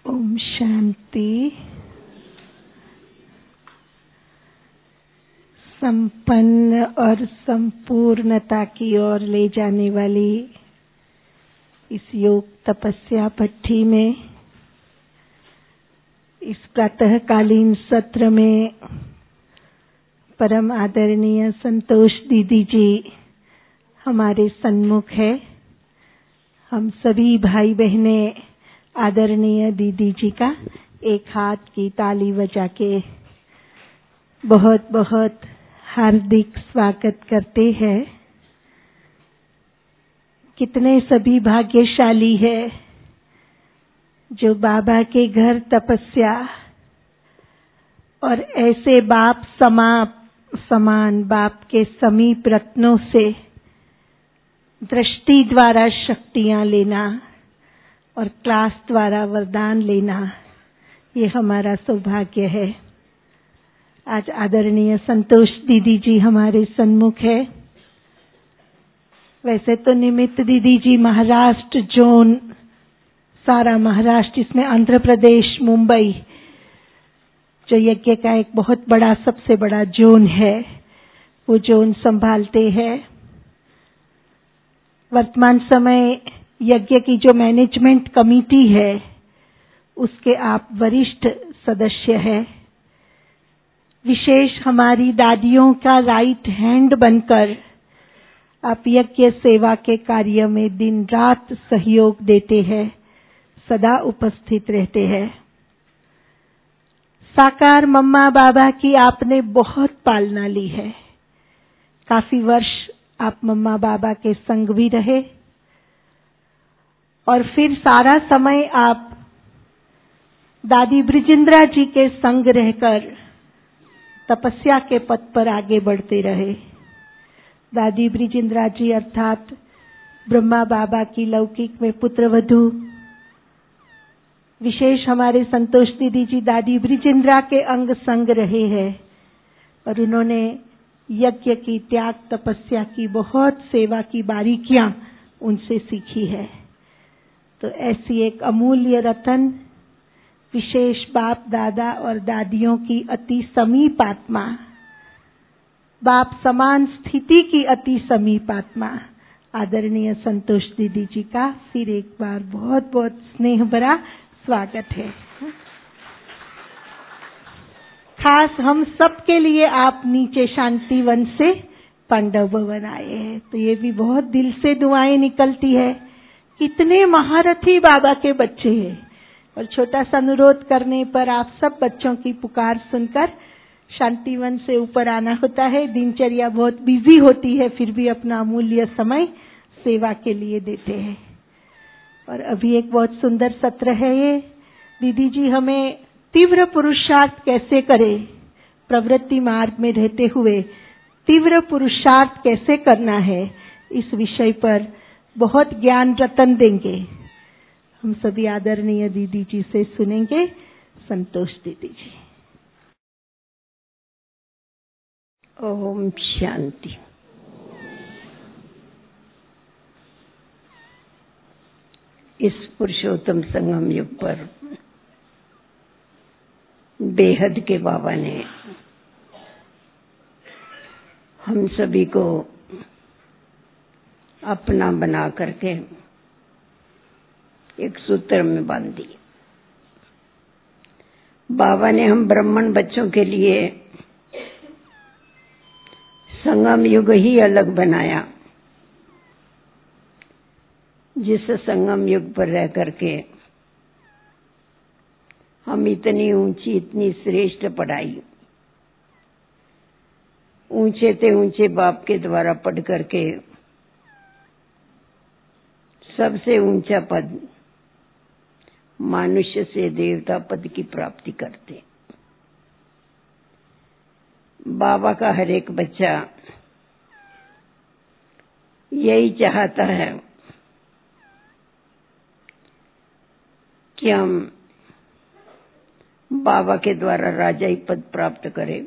ओम शांति। संपन्न और संपूर्णता की ओर ले जाने वाली इस योग तपस्या भट्ठी में, इस प्रातःकालीन सत्र में परम आदरणीय संतोष दीदी जी हमारे सन्मुख है। हम सभी भाई बहनें आदरणीय दीदी जी का एक हाथ की ताली बजा के बहुत बहुत हार्दिक स्वागत करते हैं। कितने सभी भाग्यशाली है जो बाबा के घर तपस्या और ऐसे बाप समान बाप के समीप रत्नों से दृष्टि द्वारा शक्तियां लेना और क्लास द्वारा वरदान लेना, ये हमारा सौभाग्य है। आज आदरणीय संतोष दीदी जी हमारे सन्मुख है। वैसे तो निमित्त दीदी जी महाराष्ट्र जोन, सारा महाराष्ट्र, इसमें आंध्र प्रदेश, मुंबई जो यज्ञ का एक बहुत बड़ा, सबसे बड़ा जोन है, वो जोन संभालते हैं। वर्तमान समय यज्ञ की जो मैनेजमेंट कमेटी है उसके आप वरिष्ठ सदस्य हैं। विशेष हमारी दादियों का राइट हैंड बनकर आप यज्ञ सेवा के कार्य में दिन रात सहयोग देते हैं, सदा उपस्थित रहते हैं। साकार मम्मा बाबा की आपने बहुत पालना ली है। काफी वर्ष आप मम्मा बाबा के संग भी रहे और फिर सारा समय आप दादी ब्रिजेंद्रा जी के संग रहकर तपस्या के पथ पर आगे बढ़ते रहे। दादी ब्रिजेंद्रा जी अर्थात ब्रह्मा बाबा की लौकिक में पुत्रवधू। विशेष हमारे संतोष दीदी जी दादी ब्रिजेंद्रा के अंग संग रहे हैं और उन्होंने यज्ञ की, त्याग तपस्या की बहुत सेवा की बारीकियां उनसे सीखी है। तो ऐसी एक अमूल्य रतन, विशेष बाप दादा और दादियों की अति समीप आत्मा, बाप समान स्थिति की अति समीप आत्मा आदरणीय संतोष दीदी जी का फिर एक बार बहुत बहुत स्नेह भरा स्वागत है। खास हम सब के लिए आप नीचे शांतिवन से पांडव भवन आए हैं, तो ये भी बहुत दिल से दुआएं निकलती है। कितने महारथी बाबा के बच्चे हैं और छोटा सा अनुरोध करने पर आप सब बच्चों की पुकार सुनकर शांतिवन से ऊपर आना होता है। दिनचर्या बहुत बिजी होती है, फिर भी अपना अमूल्य समय सेवा के लिए देते हैं। और अभी एक बहुत सुंदर सत्र है ये। दीदी जी हमें तीव्र पुरुषार्थ कैसे करें, प्रवृत्ति मार्ग में रहते हुए तीव्र पुरुषार्थ कैसे करना है, इस विषय पर बहुत ज्ञान रतन देंगे। हम सभी आदरणीय दीदी जी से सुनेंगे। संतोष दीदी जी। ओम शांति। इस पुरुषोत्तम संगम युग पर बेहद के बाबा ने हम सभी को अपना बना करके एक सूत्र में बांध दी। बाबा ने हम ब्राह्मण बच्चों के लिए संगम युग ही अलग बनाया, जिस संगम युग पर रह करके हम इतनी ऊंची, इतनी श्रेष्ठ पढ़ाई, ऊंचे से ऊंचे बाप के द्वारा पढ़ करके सबसे ऊंचा पद, मनुष्य से देवता पद की प्राप्ति करते। बाबा का हर एक बच्चा यही चाहता है कि हम बाबा के द्वारा राजाई पद प्राप्त करें।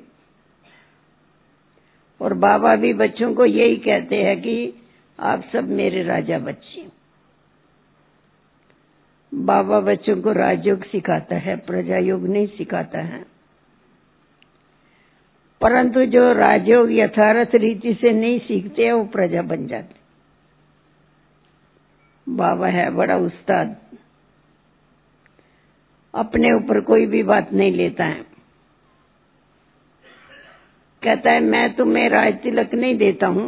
और बाबा भी बच्चों को यही कहते हैं कि आप सब मेरे राजा बच्चे। बाबा बच्चों को राजयोग सिखाता है, प्रजा योग नहीं सिखाता है। परंतु जो राजयोग यथार्थ रीति से नहीं सीखते वो प्रजा बन जाते। बाबा है बड़ा उस्ताद, अपने ऊपर कोई भी बात नहीं लेता है। कहता है मैं तुम्हें राज तिलक नहीं देता हूं,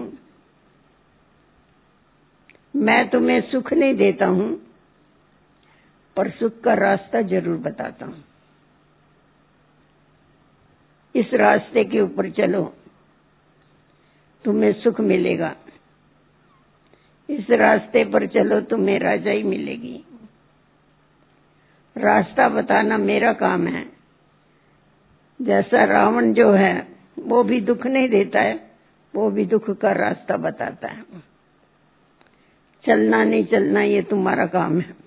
मैं तुम्हें सुख नहीं देता हूं, पर सुख का रास्ता जरूर बताता हूं। इस रास्ते के ऊपर चलो, तुम्हें सुख मिलेगा। इस रास्ते पर चलो, तुम्हें राजाई मिलेगी। रास्ता बताना मेरा काम है। जैसा रावण जो है वो भी दुख नहीं देता है, वो भी दुख का रास्ता बताता है। चलना नहीं चलना ये तुम्हारा काम है।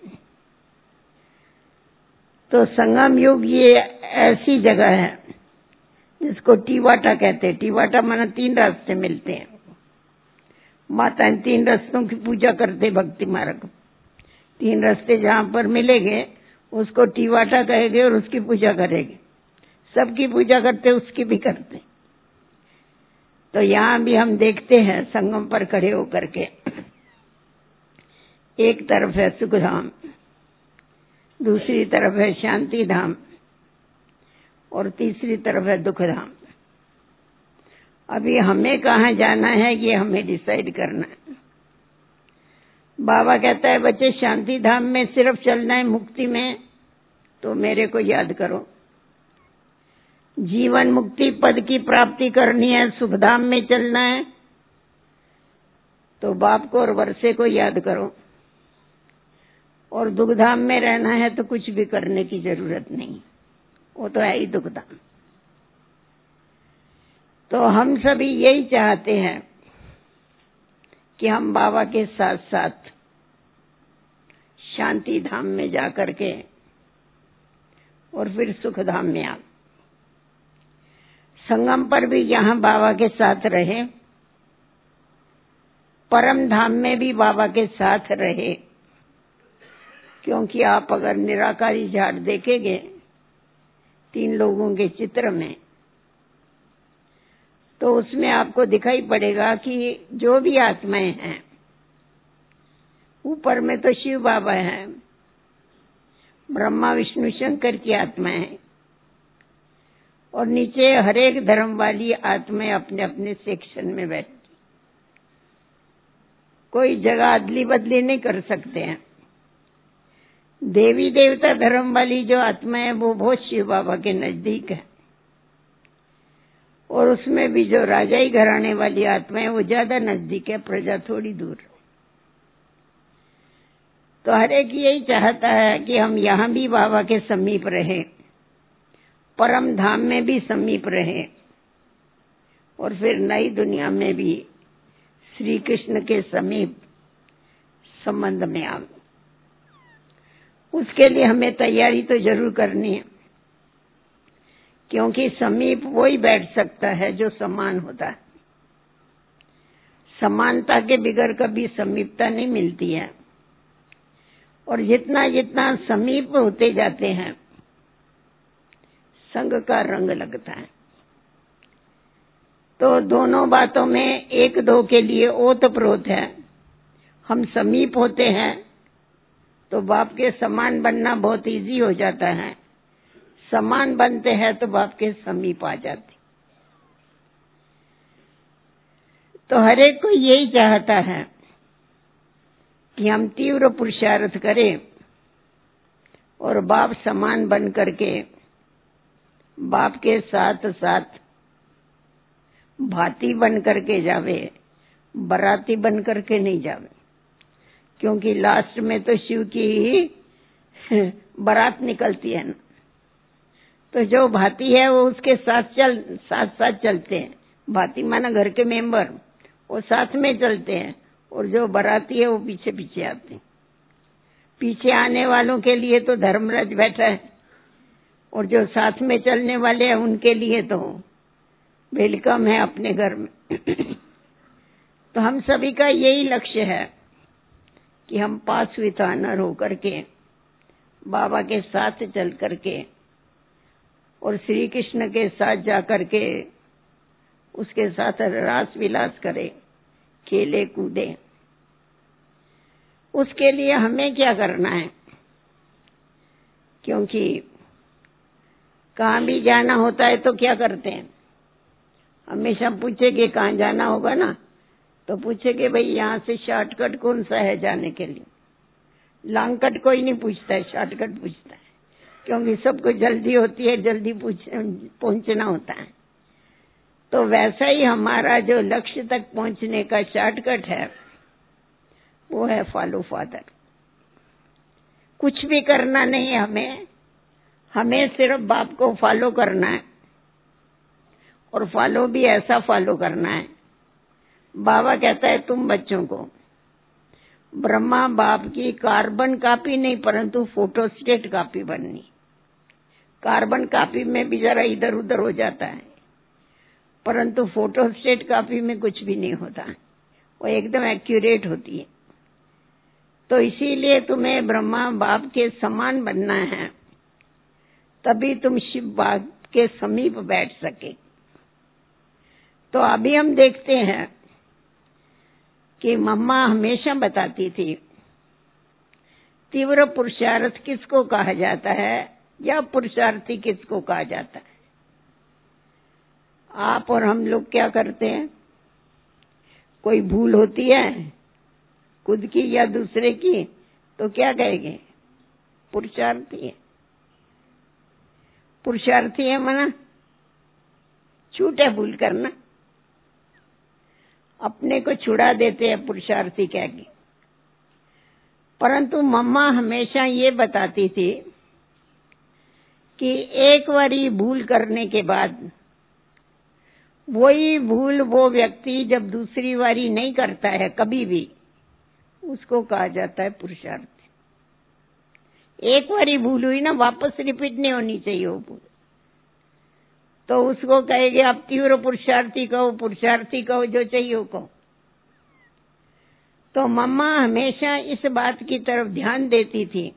तो संगम युग ये ऐसी जगह है जिसको टीवाटा कहते हैं। टीवाटा माना 3 रास्ते मिलते हैं। माताएं 3 रास्तों की पूजा करते भक्ति मार्ग। 3 रास्ते जहां पर मिलेंगे उसको टीवाटा कहेंगे और उसकी पूजा करेंगे। सबकी पूजा करते उसकी भी करते। तो यहाँ भी हम देखते हैं संगम पर खड़े होकर के, एक तरफ है सुख धाम, दूसरी तरफ है शांति धाम और तीसरी तरफ है दुख धाम। अभी हमें कहाँ जाना है ये हमें डिसाइड करना है। बाबा कहता है बच्चे शांति धाम में सिर्फ चलना है मुक्ति में, तो मेरे को याद करो। जीवन मुक्ति पद की प्राप्ति करनी है, सुख धाम में चलना है, तो बाप को और वर्षे को याद करो। और दुख धाम में रहना है तो कुछ भी करने की जरूरत नहीं, वो तो है ही दुख धाम। तो हम सभी यही चाहते हैं कि हम बाबा के साथ साथ शांति धाम में जाकर के और फिर सुख धाम में आ संगम पर भी यहाँ बाबा के साथ रहे, परम धाम में भी बाबा के साथ रहे। क्योंकि आप अगर निराकारी झाड़ देखेंगे 3 लोगों के चित्र में, तो उसमें आपको दिखाई पड़ेगा कि जो भी आत्माएं हैं, ऊपर में तो शिव बाबा हैं, ब्रह्मा विष्णु शंकर की आत्माएं हैं, और नीचे हर एक धर्म वाली आत्माएं अपने अपने सेक्शन में बैठी। कोई जगह अदली बदली नहीं कर सकते हैं। देवी देवता धर्म वाली जो आत्मा है वो बहुत शिव बाबा के नजदीक है, और उसमें भी जो राजाई घराने वाली आत्मा है वो ज्यादा नजदीक है, प्रजा थोड़ी दूर। तो हर एक यही चाहता है कि हम यहाँ भी बाबा के समीप रहे, परम धाम में भी समीप रहे, और फिर नई दुनिया में भी श्री कृष्ण के समीप संबंध में आए। उसके लिए हमें तैयारी तो जरूर करनी है, क्योंकि समीप वही बैठ सकता है जो समान होता है। समानता के बिगड़ कभी समीपता नहीं मिलती है, और जितना जितना समीप होते जाते हैं संग का रंग लगता है। तो दोनों बातों में 1-2 के लिए ओतप्रोत है। हम समीप होते हैं तो बाप के समान बनना बहुत इजी हो जाता है, समान बनते हैं तो बाप के समीप आ जाते। तो हर एक को यही चाहता है कि हम तीव्र पुरुषार्थ करें और बाप समान बन करके बाप के साथ साथ भाती बन करके जावे, बराती बन करके नहीं जावे। क्योंकि लास्ट में तो शिव की ही बारात निकलती है ना, तो जो भाती है वो उसके साथ साथ चलते हैं। भाती माना घर के मेंबर, वो साथ में चलते हैं, और जो बाराती है वो पीछे पीछे आते हैं। पीछे आने वालों के लिए तो धर्मराज बैठा है, और जो साथ में चलने वाले हैं उनके लिए तो वेलकम है अपने घर में। तो हम सभी का यही लक्ष्य है कि हम पास विथ ऑनर होकर के बाबा के साथ चल करके और श्री कृष्ण के साथ जा करके उसके साथ रास विलास करे, खेले कूदे। उसके लिए हमें क्या करना है? क्योंकि कहाँ भी जाना होता है तो क्या करते हैं? हमेशा पूछेंगे कहाँ जाना होगा ना, तो पूछेंगे भाई यहाँ से शॉर्टकट कौन सा है जाने के लिए। लॉन्ग कट कोई नहीं पूछता है, शॉर्टकट पूछता है, क्योंकि सबको जल्दी होती है, जल्दी पहुंचना होता है। तो वैसा ही हमारा जो लक्ष्य तक पहुंचने का शॉर्टकट है वो है फॉलो फादर। कुछ भी करना नहीं है हमें सिर्फ बाप को फॉलो करना है, और फॉलो भी ऐसा फॉलो करना है। बाबा कहता है तुम बच्चों को ब्रह्मा बाप की कार्बन कॉपी नहीं परंतु फोटोस्टेट कॉपी बननी। कार्बन कॉपी में भी जरा इधर उधर हो जाता है, परंतु फोटोस्टेट कॉपी में कुछ भी नहीं होता, वो एकदम एक्यूरेट होती है। तो इसीलिए तुम्हें ब्रह्मा बाप के समान बनना है, तभी तुम शिव बाप के समीप बैठ सके। तो अभी हम देखते हैं कि मम्मा हमेशा बताती थी तीव्र पुरुषार्थ किसको कहा जाता है या पुरुषार्थी किसको कहा जाता है। आप और हम लोग क्या करते हैं? कोई भूल होती है खुद की या दूसरे की तो क्या कहेंगे? पुरुषार्थी है। पुरुषार्थी है मना छूट है भूल करना, अपने को छुड़ा देते हैं पुरुषार्थी कह के। परंतु मम्मा हमेशा ये बताती थी कि एक बारी भूल करने के बाद वही भूल वो व्यक्ति जब दूसरी बारी नहीं करता है कभी भी, उसको कहा जाता है पुरुषार्थी। एक बारी भूल हुई ना, वापस रिपीट नहीं होनी चाहिए वो भूल, तो उसको कहेंगे आप तीव्र पुरुषार्थी कहो, पुरुषार्थी कहो, जो चाहिए वो कहो। तो मम्मा हमेशा इस बात की तरफ ध्यान देती थी,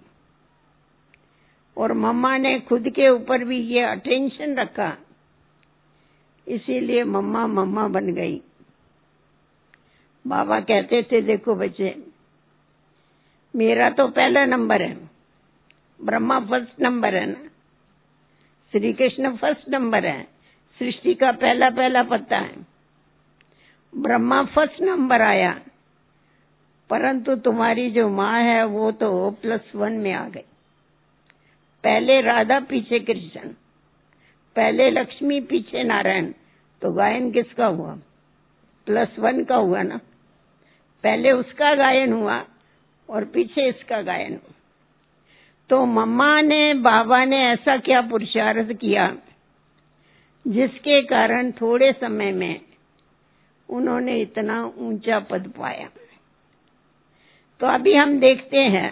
और मम्मा ने खुद के ऊपर भी ये अटेंशन रखा, इसीलिए मम्मा मम्मा बन गई। बाबा कहते थे देखो बच्चे, मेरा तो पहला नंबर है, ब्रह्मा फर्स्ट नंबर है ना, श्री कृष्ण फर्स्ट नंबर है, सृष्टि का पहला पहला पत्ता है, ब्रह्मा फर्स्ट नंबर आया, परंतु तुम्हारी जो माँ है वो तो +1 में आ गई। पहले राधा पीछे कृष्ण, पहले लक्ष्मी पीछे नारायण, तो गायन किसका हुआ? +1 का हुआ ना। पहले उसका गायन हुआ और पीछे इसका गायन हुआ। तो मम्मा ने बाबा ने ऐसा क्या पुरुषार्थ किया जिसके कारण थोड़े समय में उन्होंने इतना ऊंचा पद पाया। तो अभी हम देखते हैं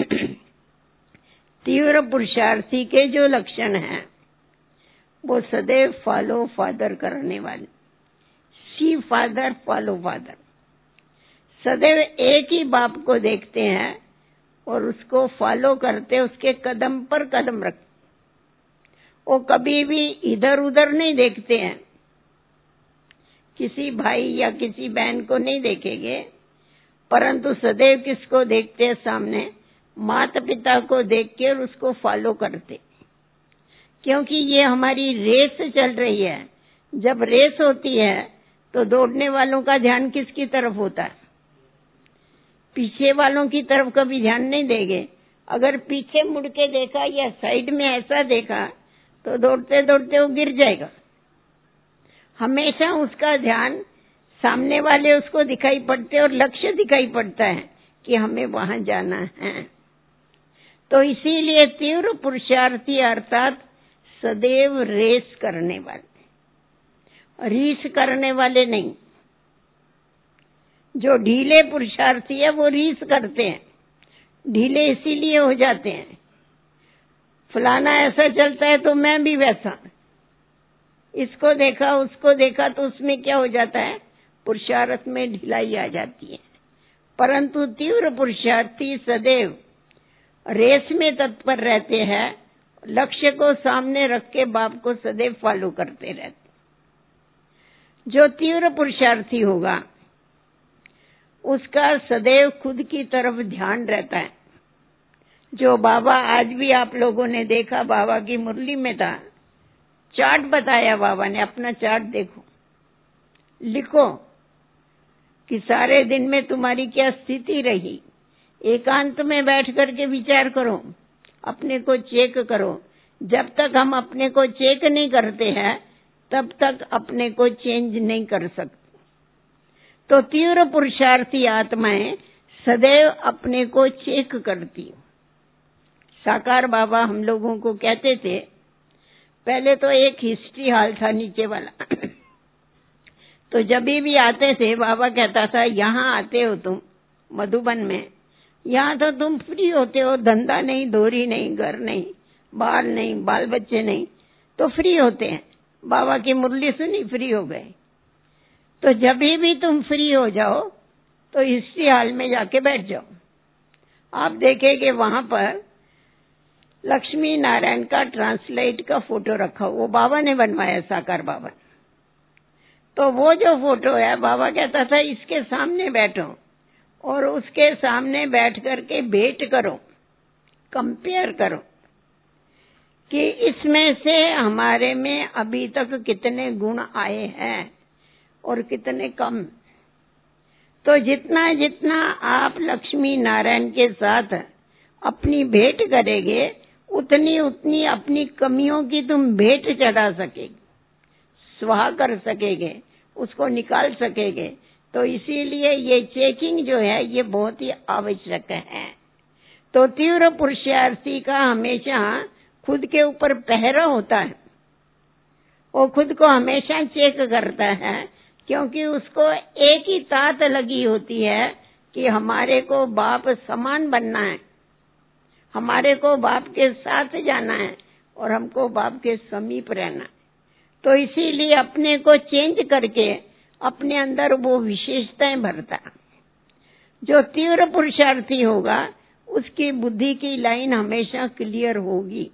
तीव्र पुरुषार्थी के जो लक्षण हैं वो सदैव फॉलो फादर करने वाले, सी फादर फॉलो फादर, सदैव एक ही बाप को देखते हैं और उसको फॉलो करते, उसके कदम पर कदम रखते। वो कभी भी इधर उधर नहीं देखते हैं, किसी भाई या किसी बहन को नहीं देखेंगे, परंतु सदैव किसको देखते हैं? सामने माता पिता को देख के और उसको फॉलो करते, क्योंकि ये हमारी रेस चल रही है। जब रेस होती है तो दौड़ने वालों का ध्यान किसकी तरफ होता है? पीछे वालों की तरफ कभी ध्यान नहीं देंगे। अगर पीछे मुड़ के देखा या साइड में ऐसा देखा तो दौड़ते दौड़ते वो गिर जाएगा। हमेशा उसका ध्यान सामने वाले उसको दिखाई पड़ते और लक्ष्य दिखाई पड़ता है कि हमें वहां जाना है। तो इसीलिए तीव्र पुरुषार्थी अर्थात सदैव रेस करने वाले, रीस करने वाले नहीं। जो ढीले पुरुषार्थी है वो रीस करते हैं, ढीले इसीलिए हो जाते हैं, फलाना ऐसा चलता है तो मैं भी वैसा, इसको देखा उसको देखा तो उसमें क्या हो जाता है? पुरुषार्थ में ढिलाई आ जाती है। परंतु तीव्र पुरुषार्थी सदैव रेस में तत्पर रहते हैं, लक्ष्य को सामने रख के बाप को सदैव फॉलो करते रहते। जो तीव्र पुरुषार्थी होगा उसका सदैव खुद की तरफ ध्यान रहता है। जो बाबा आज भी आप लोगों ने देखा, बाबा की मुरली में था, चार्ट बताया बाबा ने, अपना चार्ट देखो, लिखो कि सारे दिन में तुम्हारी क्या स्थिति रही। एकांत में बैठ करके विचार करो, अपने को चेक करो। जब तक हम अपने को चेक नहीं करते हैं तब तक अपने को चेंज नहीं कर सकते। तो तीव्र पुरुषार्थी आत्माएं सदैव अपने को चेक करती। साकार बाबा हम लोगों को कहते थे, पहले तो एक हिस्ट्री हॉल था नीचे वाला तो जब भी आते थे बाबा कहता था, यहाँ आते हो तुम मधुबन में, यहाँ तो तुम फ्री होते हो, धंधा नहीं, धोरी नहीं, घर नहीं, बाल नहीं, बाल बच्चे नहीं, तो फ्री होते हैं। बाबा की मुरली सुनी, फ्री हो गए। तो जब भी तुम फ्री हो जाओ तो हिस्ट्री हॉल में जाके बैठ जाओ। आप देखेंगे वहां पर लक्ष्मी नारायण का ट्रांसलेट का फोटो रखा, वो बाबा ने बनवाया, साकार बाबा। तो वो जो फोटो है, बाबा कहता था इसके सामने बैठो और उसके सामने बैठ करके भेंट करो, कंपेयर करो कि इसमें से हमारे में अभी तक कितने गुण आए हैं और कितने कम। तो जितना जितना आप लक्ष्मी नारायण के साथ अपनी भेंट करेंगे, उतनी उतनी अपनी कमियों की तुम भेंट चढ़ा सकेंगे, स्वाहा कर सकेंगे, उसको निकाल सकेंगे। तो इसीलिए ये चेकिंग जो है ये बहुत ही आवश्यक है। तो तीव्र पुरुषार्थी का हमेशा खुद के ऊपर पहरा होता है, वो खुद को हमेशा चेक करता है, क्योंकि उसको एक ही तात लगी होती है कि हमारे को बाप समान बनना है, हमारे को बाप के साथ जाना है और हमको बाप के समीप रहना है। तो इसीलिए अपने को चेंज करके अपने अंदर वो विशेषताएं भरता। जो तीव्र पुरुषार्थी होगा उसकी बुद्धि की लाइन हमेशा क्लियर होगी,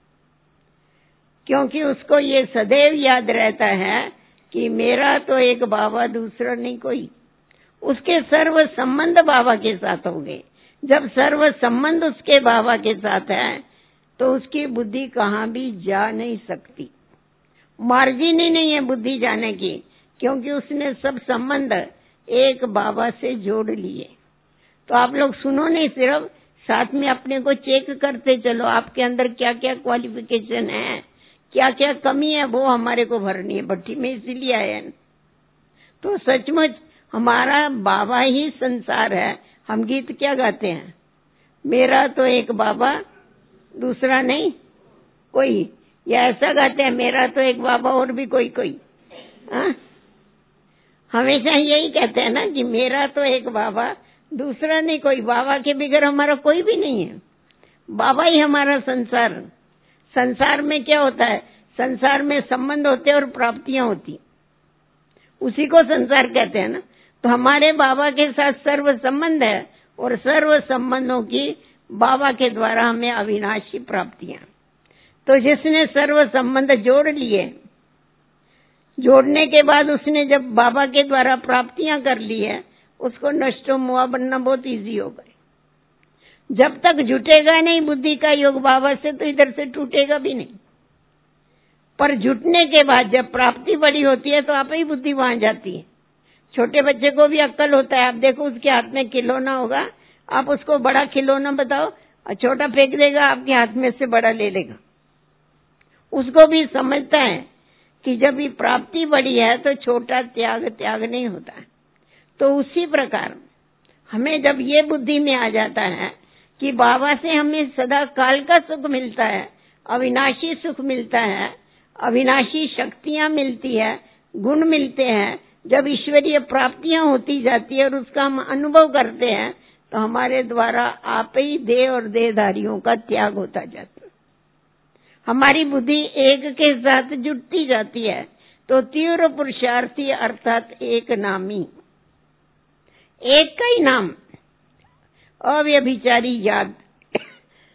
क्योंकि उसको ये सदैव याद रहता है कि मेरा तो एक बाबा, दूसरा नहीं कोई। उसके सर्व संबंध बाबा के साथ होंगे। जब सर्व संबंध उसके बाबा के साथ है तो उसकी बुद्धि कहाँ भी जा नहीं सकती, मार्जिन ही नहीं है बुद्धि जाने की, क्योंकि उसने सब संबंध एक बाबा से जोड़ लिए। तो आप लोग सुनो नहीं, सिर्फ साथ में अपने को चेक करते चलो, आपके अंदर क्या क्या क्वालिफिकेशन है, क्या क्या कमी है, वो हमारे को भरनी है। भट्टी में इसीलिए आए हैं। तो सचमुच हमारा बाबा ही संसार है। हम गीत क्या गाते हैं, मेरा तो एक बाबा, दूसरा नहीं कोई, या ऐसा गाते हैं, मेरा तो एक बाबा और भी कोई कोई। हमेशा यही कहते हैं ना कि मेरा तो एक बाबा, दूसरा नहीं कोई। बाबा के बगैर हमारा कोई भी नहीं है, बाबा ही हमारा संसार। संसार में क्या होता है, संसार में संबंध होते हैं और प्राप्तियां होती, उसी को संसार कहते हैं ना। तो हमारे बाबा के साथ सर्व संबंध है और सर्व संबंधों की बाबा के द्वारा हमें अविनाशी प्राप्तियां। तो जिसने सर्व संबंध जोड़ लिए, जोड़ने के बाद उसने जब बाबा के द्वारा प्राप्तियां कर ली है, उसको नष्टो मुआ बनना बहुत इजी हो गए। जब तक जुटेगा नहीं बुद्धि का योग बाबा से, तो इधर से टूटेगा भी नहीं। पर जुटने के बाद जब प्राप्ति बड़ी होती है तो आप ही बुद्धि वहां जाती है। छोटे बच्चे को भी अक्ल होता है, आप देखो उसके हाथ में खिलौना होगा, आप उसको बड़ा खिलौना बताओ और छोटा फेंक देगा, आपके हाथ में से बड़ा ले लेगा। उसको भी समझता है कि जब ये प्राप्ति बड़ी है तो छोटा त्याग नहीं होता है। तो उसी प्रकार हमें जब ये बुद्धि में आ जाता है कि बाबा से हमें सदा काल का सुख मिलता है, अविनाशी सुख मिलता है, अविनाशी शक्तियां मिलती है, गुण मिलते हैं, जब ईश्वरीय प्राप्तियां होती जाती है और उसका हम अनुभव करते हैं, तो हमारे द्वारा आप ही देह और देहधारियों का त्याग होता जाता है। हमारी बुद्धि एक के साथ जुटती जाती है। तो तीव्र पुरुषार्थी अर्थात एक नामी, एक का ही नाम, अव्यभिचारी याद,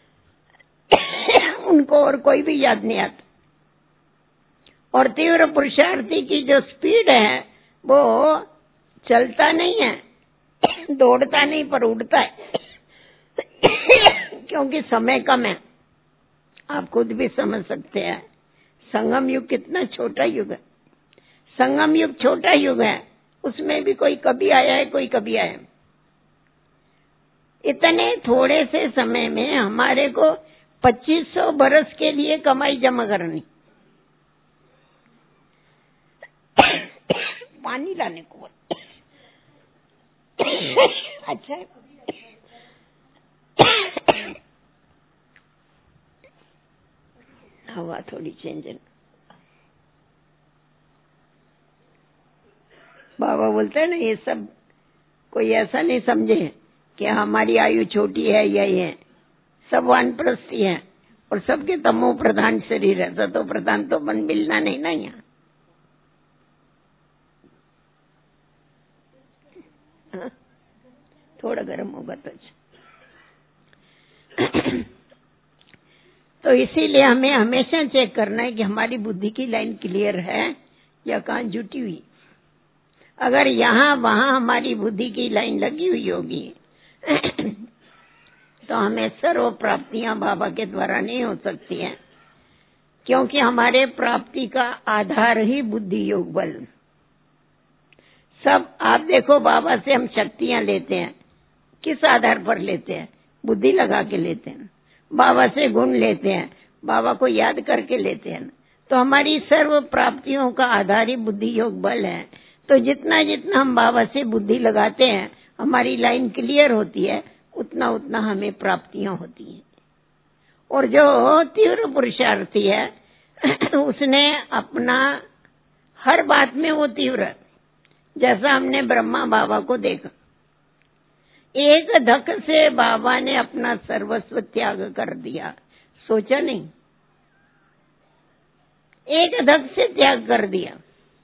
उनको और कोई भी याद नहीं आता। और तीव्र पुरुषार्थी की जो स्पीड है वो चलता नहीं है, दौड़ता नहीं, पर उड़ता है क्योंकि समय कम है। आप खुद भी समझ सकते हैं संगम युग कितना छोटा युग है। संगम युग छोटा युग है, उसमें भी कोई कभी आया है, कोई कभी आया है। इतने थोड़े से समय में हमारे को 2500 बरस के लिए कमाई जमा करनी। पानी लाने को अच्छा है। हवा थोड़ी चेंज है। बाबा बोलते हैं ना, ये सब कोई ऐसा नहीं समझे कि हमारी आयु छोटी है या ये सब वानप्रस्थी है और सबके तमो प्रधान शरीर है। तो प्रधान तो मन मिलना नहीं ना यहाँ। थोड़ा गर्म होगा तो तो इसीलिए हमें हमेशा चेक करना है कि हमारी बुद्धि की लाइन क्लियर है या कहाँ जुटी हुई। अगर यहाँ वहाँ हमारी बुद्धि की लाइन लगी हुई होगी तो हमें सर्व प्राप्तियां बाबा के द्वारा नहीं हो सकती हैं, क्योंकि हमारे प्राप्ति का आधार ही बुद्धि योग बल। सब आप देखो, बाबा से हम शक्तियां लेते हैं, किस आधार पर लेते हैं? बुद्धि लगा के लेते हैं। बाबा से गुण लेते हैं, बाबा को याद करके लेते हैं। तो हमारी सर्व प्राप्तियों का आधार ही बुद्धि योग बल है। तो जितना जितना हम बाबा से बुद्धि लगाते हैं, हमारी लाइन क्लियर होती है, उतना उतना हमें प्राप्तियां होती हैं। और जो तीव्र पुरुषार्थी है उसने अपना हर बात में वो तीव्र, जैसा हमने ब्रह्मा बाबा को देखा, एक धक से बाबा ने अपना सर्वस्व त्याग कर दिया, सोचा नहीं, एक धक से त्याग कर दिया।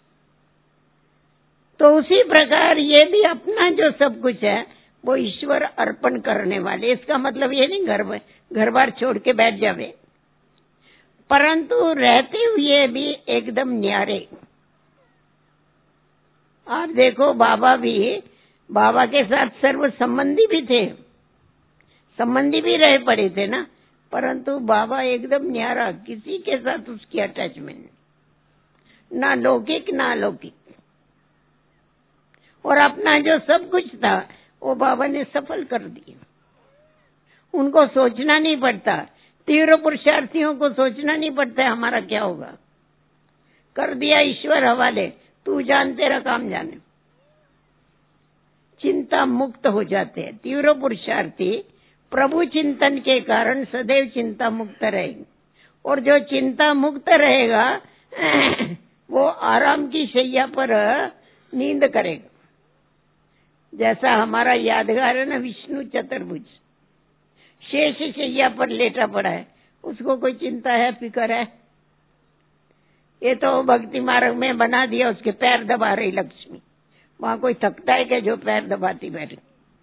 तो उसी प्रकार ये भी अपना जो सब कुछ है वो ईश्वर अर्पण करने वाले। इसका मतलब ये नहीं घर बार छोड़ के बैठ जावे, परंतु रहते हुए भी एकदम न्यारे। आप देखो, बाबा के साथ सर्व संबंधी भी थे, संबंधी भी रह पड़े थे ना, परंतु बाबा एकदम न्यारा, किसी के साथ उसकी अटैचमेंट ना लौकिक ना अलौकिक। और अपना जो सब कुछ था वो बाबा ने सफल कर दिया। उनको सोचना नहीं पड़ता, तीव्र पुरुषार्थियों को सोचना नहीं पड़ता है हमारा क्या होगा, कर दिया ईश्वर हवाले, तू जान तेरा काम जाने। चिंता मुक्त हो जाते हैं तीव्र पुरुषार्थी। प्रभु चिंतन के कारण सदैव चिंता मुक्त रहेगी। और जो चिंता मुक्त रहेगा वो आराम की शैया पर नींद करेगा। जैसा हमारा यादगार है ना, विष्णु चतुर्भुज शेष शैया पर लेटा पड़ा है, उसको कोई चिंता है, फिक्र है? ये तो भक्ति मार्ग में बना दिया, उसके पैर दबा रही लक्ष्मी। वहां कोई थकता है कि जो पैर दबाती बैठी?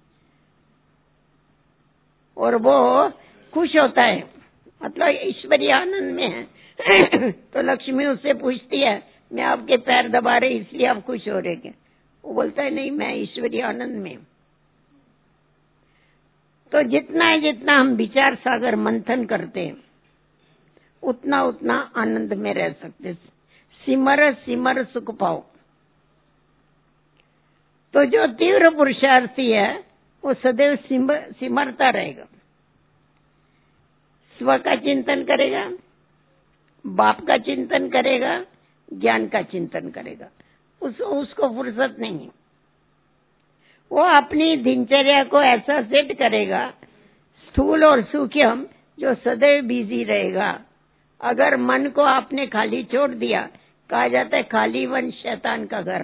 और वो खुश होता है, मतलब ईश्वरीय आनंद में है। तो लक्ष्मी उससे पूछती है, मैं आपके पैर दबा रही इसलिए आप खुश हो रहे क्या? वो बोलता है, नहीं, मैं ईश्वरीय आनंद में। तो जितना हम विचार सागर मंथन करते हैं, उतना उतना आनंद में रह सकते। सिमर सिमर सुख पाओ। तो जो तीव्र पुरुषार्थी है वो सदैव सिमरता रहेगा, स्व का चिंतन करेगा, बाप का चिंतन करेगा, ज्ञान का चिंतन करेगा। उसको फुर्सत नहीं है। वो अपनी दिनचर्या को ऐसा सेट करेगा, स्थूल और सूक्ष्म, जो सदैव बिजी रहेगा। अगर मन को आपने खाली छोड़ दिया, कहा जाता है खाली वन शैतान का घर।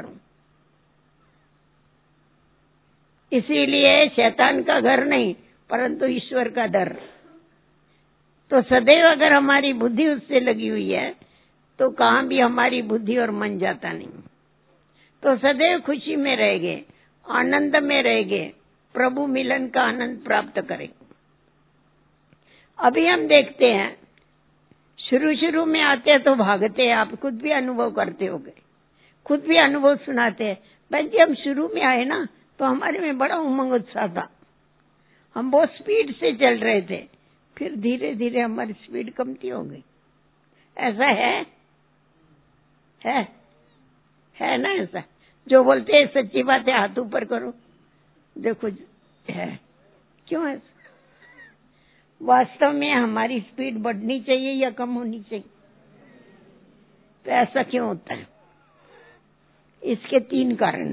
इसीलिए शैतान का घर नहीं, परंतु ईश्वर का दर। तो सदैव अगर हमारी बुद्धि उससे लगी हुई है तो कहाँ भी हमारी बुद्धि और मन जाता नहीं। तो सदैव खुशी में रहेंगे, आनंद में रहेंगे, प्रभु मिलन का आनंद प्राप्त करेंगे। अभी हम देखते हैं शुरू शुरू में आते हैं तो भागते हैं, आप खुद भी अनुभव करते होगे, खुद भी अनुभव सुनाते हैं। बहन जी हम शुरू में आए ना तो हमारे में बड़ा उमंग उत्साह था, हम बहुत स्पीड से चल रहे थे, फिर धीरे धीरे हमारी स्पीड कमती हो गई। ऐसा है ना? ऐसा जो बोलते हैं सच्ची बात है, हाथ ऊपर करो, देखो है। क्यों है? वास्तव में हमारी स्पीड बढ़नी चाहिए या कम होनी चाहिए? तो ऐसा क्यों होता है? इसके 3 कारण।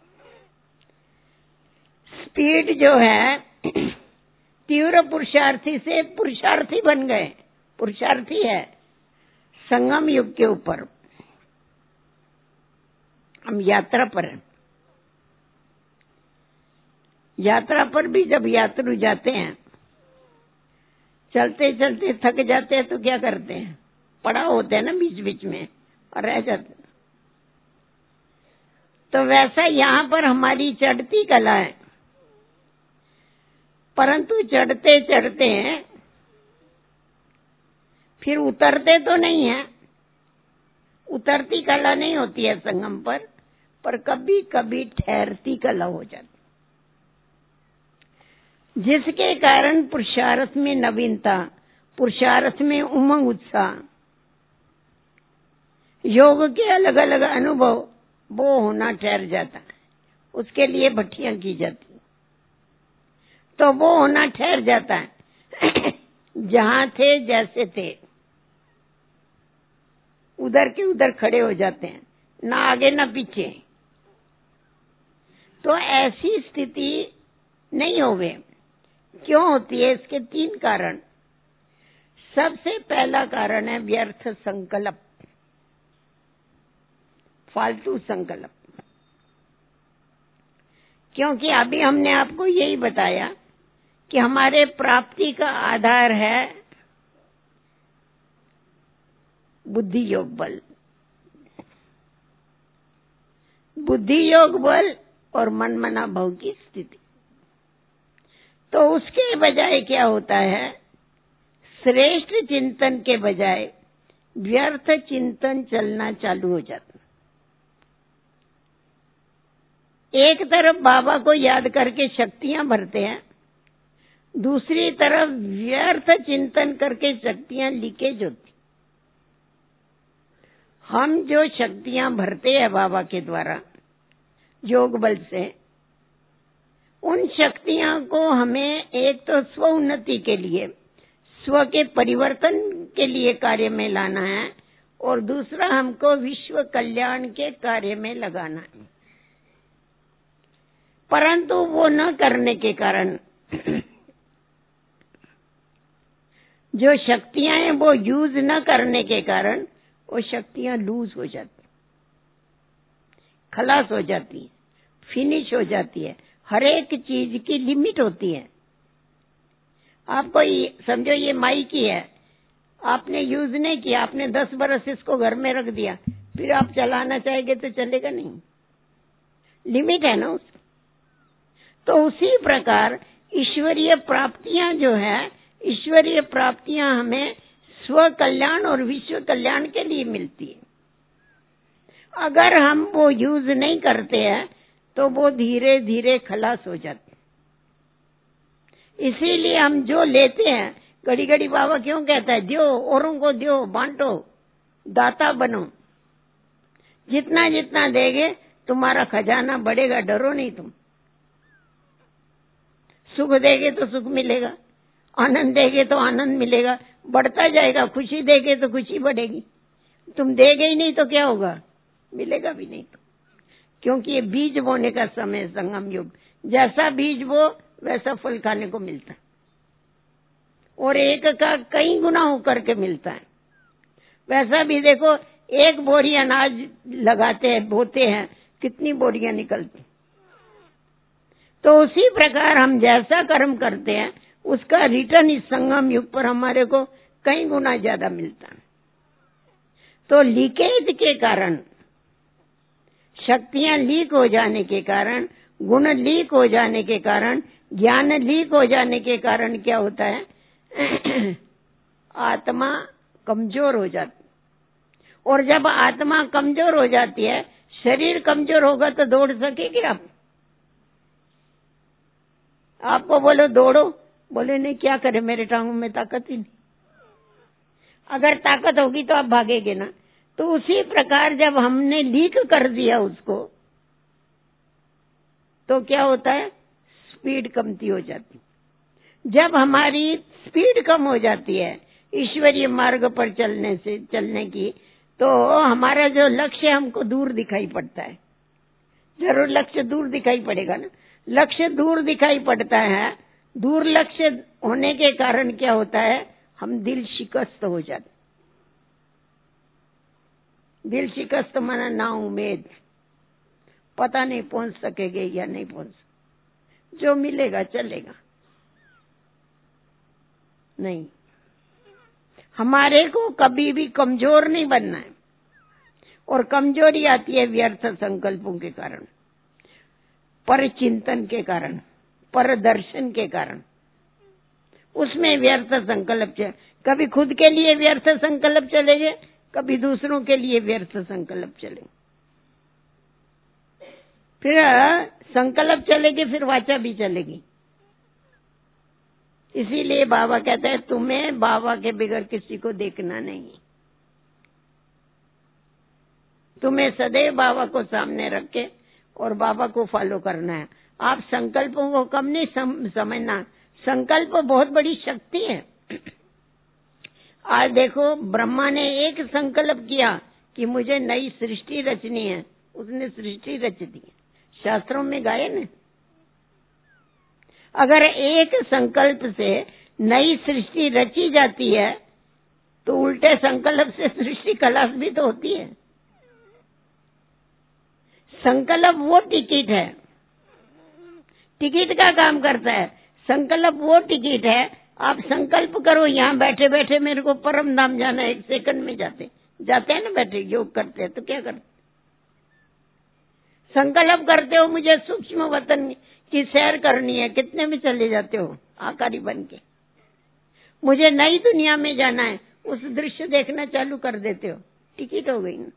स्पीड जो है तीव्र पुरुषार्थी से पुरुषार्थी बन गए, पुरुषार्थी है संगम युग के ऊपर। हम यात्रा पर हैं, यात्रा पर भी जब यात्रु जाते हैं, चलते चलते थक जाते हैं तो क्या करते हैं? पड़ाव होते हैं ना बीच बीच में और रह जाते हैं। तो वैसा यहाँ पर हमारी चढ़ती कला है, परंतु चढ़ते चढ़ते हैं फिर उतरते तो नहीं है, उतरती कला नहीं होती है संगम पर कभी कभी ठहरती कला हो जाती, जिसके कारण पुरुषार्थ में नवीनता, पुरुषार्थ में उमंग उत्साह, योग के अलग अलग अनुभव वो होना ठहर जाता है। उसके लिए भट्टियां की जाती, तो वो होना ठहर जाता है। जहां थे जैसे थे उधर के उधर खड़े हो जाते हैं, ना आगे ना पीछे। तो ऐसी स्थिति नहीं होवे। क्यों होती है? इसके 3 कारण। सबसे पहला कारण है व्यर्थ संकल्प, फालतू संकल्प। क्योंकि अभी हमने आपको यही बताया कि हमारे प्राप्ति का आधार है बुद्धि योग बल, बुद्धि योग बल और मन मना भाव की स्थिति। तो उसके बजाय क्या होता है? श्रेष्ठ चिंतन के बजाय व्यर्थ चिंतन चलना चालू हो जाता। एक तरफ बाबा को याद करके शक्तियां भरते हैं, दूसरी तरफ व्यर्थ चिंतन करके शक्तियां लीकेज होती। हम जो शक्तियां भरते हैं बाबा के द्वारा योग बल से, उन शक्तियां को हमें एक तो स्व उन्नति के लिए, स्व के परिवर्तन के लिए कार्य में लाना है, और दूसरा हमको विश्व कल्याण के कार्य में लगाना है। परंतु वो न करने के कारण जो शक्तियां हैं वो यूज न करने के कारण वो शक्तियां लूज हो जाती, खलास हो जाती है, फिनिश हो जाती है। हर एक चीज की लिमिट होती है। आपको समझो ये माइक ही है, आपने यूज नहीं किया, आपने 10 बरस इसको घर में रख दिया, फिर आप चलाना चाहेंगे तो चलेगा नहीं, लिमिट है ना उसकी। तो उसी प्रकार ईश्वरीय प्राप्तियां जो है, ईश्वरीय प्राप्तियां हमें स्व कल्याण और विश्व कल्याण के लिए मिलती है। अगर हम वो यूज नहीं करते हैं तो वो धीरे धीरे खलास हो जाते। इसीलिए हम जो लेते हैं, घड़ी घड़ी बाबा क्यों कहता है दो, औरों को दो, बांटो, दाता बनो। जितना जितना देगे तुम्हारा खजाना बढ़ेगा, डरो नहीं तुम। सुख देगे तो सुख मिलेगा, आनंद देगे तो आनंद मिलेगा, बढ़ता जाएगा। खुशी देगे तो खुशी बढ़ेगी। तुम देगे ही नहीं तो क्या होगा? मिलेगा भी नहीं। क्योंकि ये बीज बोने का समय, संगम युग, जैसा बीज बो वैसा फल खाने को मिलता है, और एक का कई गुना होकर के मिलता है। वैसा भी देखो, एक बोरी अनाज लगाते हैं, बोते हैं, कितनी बोरियां निकलती। तो उसी प्रकार हम जैसा कर्म करते हैं उसका रिटर्न इस संगम युग पर हमारे को कई गुना ज्यादा मिलता है। तो लीकेज के कारण, शक्तियां लीक हो जाने के कारण, गुण लीक हो जाने के कारण, ज्ञान लीक हो जाने के कारण क्या होता है? आत्मा कमजोर हो जाती। और जब आत्मा कमजोर हो जाती है, शरीर कमजोर होगा तो दौड़ सकेगी आप? आपको बोलो दौड़ो, बोले नहीं, क्या करे, मेरे टांगों में ताकत ही नहीं। अगर ताकत होगी तो आप भागेंगे ना। तो उसी प्रकार जब हमने लीक कर दिया उसको, तो क्या होता है, स्पीड कमती हो जाती। जब हमारी स्पीड कम हो जाती है ईश्वरीय मार्ग पर चलने की, तो हमारा जो लक्ष्य हमको दूर दिखाई पड़ता है। जरूर लक्ष्य दूर दिखाई पड़ेगा ना। लक्ष्य दूर दिखाई पड़ता है। दूर लक्ष्य होने के कारण क्या होता है, हम दिल शिकस्त हो जाते। दिल शिकस्त माना ना उम्मीद, पता नहीं पहुंच सकेंगे या नहीं पहुंच, जो मिलेगा चलेगा नहीं। हमारे को कभी भी कमजोर नहीं बनना है। और कमजोरी आती है व्यर्थ संकल्पों के कारण, पर चिंतन के कारण, पर दर्शन के कारण। उसमें व्यर्थ संकल्प कभी खुद के लिए व्यर्थ संकल्प चलेंगे, कभी दूसरों के लिए व्यर्थ संकल्प चलेंगे। फिर संकल्प चलेगी, फिर वाचा भी चलेगी। इसीलिए बाबा कहते हैं तुम्हें बाबा के बगैर किसी को देखना नहीं। तुम्हें सदैव बाबा को सामने रख के और बाबा को फॉलो करना है। आप संकल्पों को कम नहीं समझना। संकल्प बहुत बड़ी शक्ति है। आज देखो, ब्रह्मा ने एक संकल्प किया कि मुझे नई सृष्टि रचनी है, उसने सृष्टि रच दी। शास्त्रों में गाये ना, अगर एक संकल्प से नई सृष्टि रची जाती है तो उल्टे संकल्प से सृष्टि खलास भी तो होती है। संकल्प वो टिकट है, टिकट का काम करता है। संकल्प वो टिकट है। आप संकल्प करो, यहाँ बैठे बैठे मेरे को परम धाम जाना है, 1 सेकंड में जाते हैं ना, बैठे योग करते हैं तो क्या करते, संकल्प करते हो मुझे सूक्ष्म वतन की सैर करनी है, कितने में चले जाते हो आकारी बन के। मुझे नई दुनिया में जाना है, उस दृश्य देखना चालू कर देते हो, टिकट हो गई ना।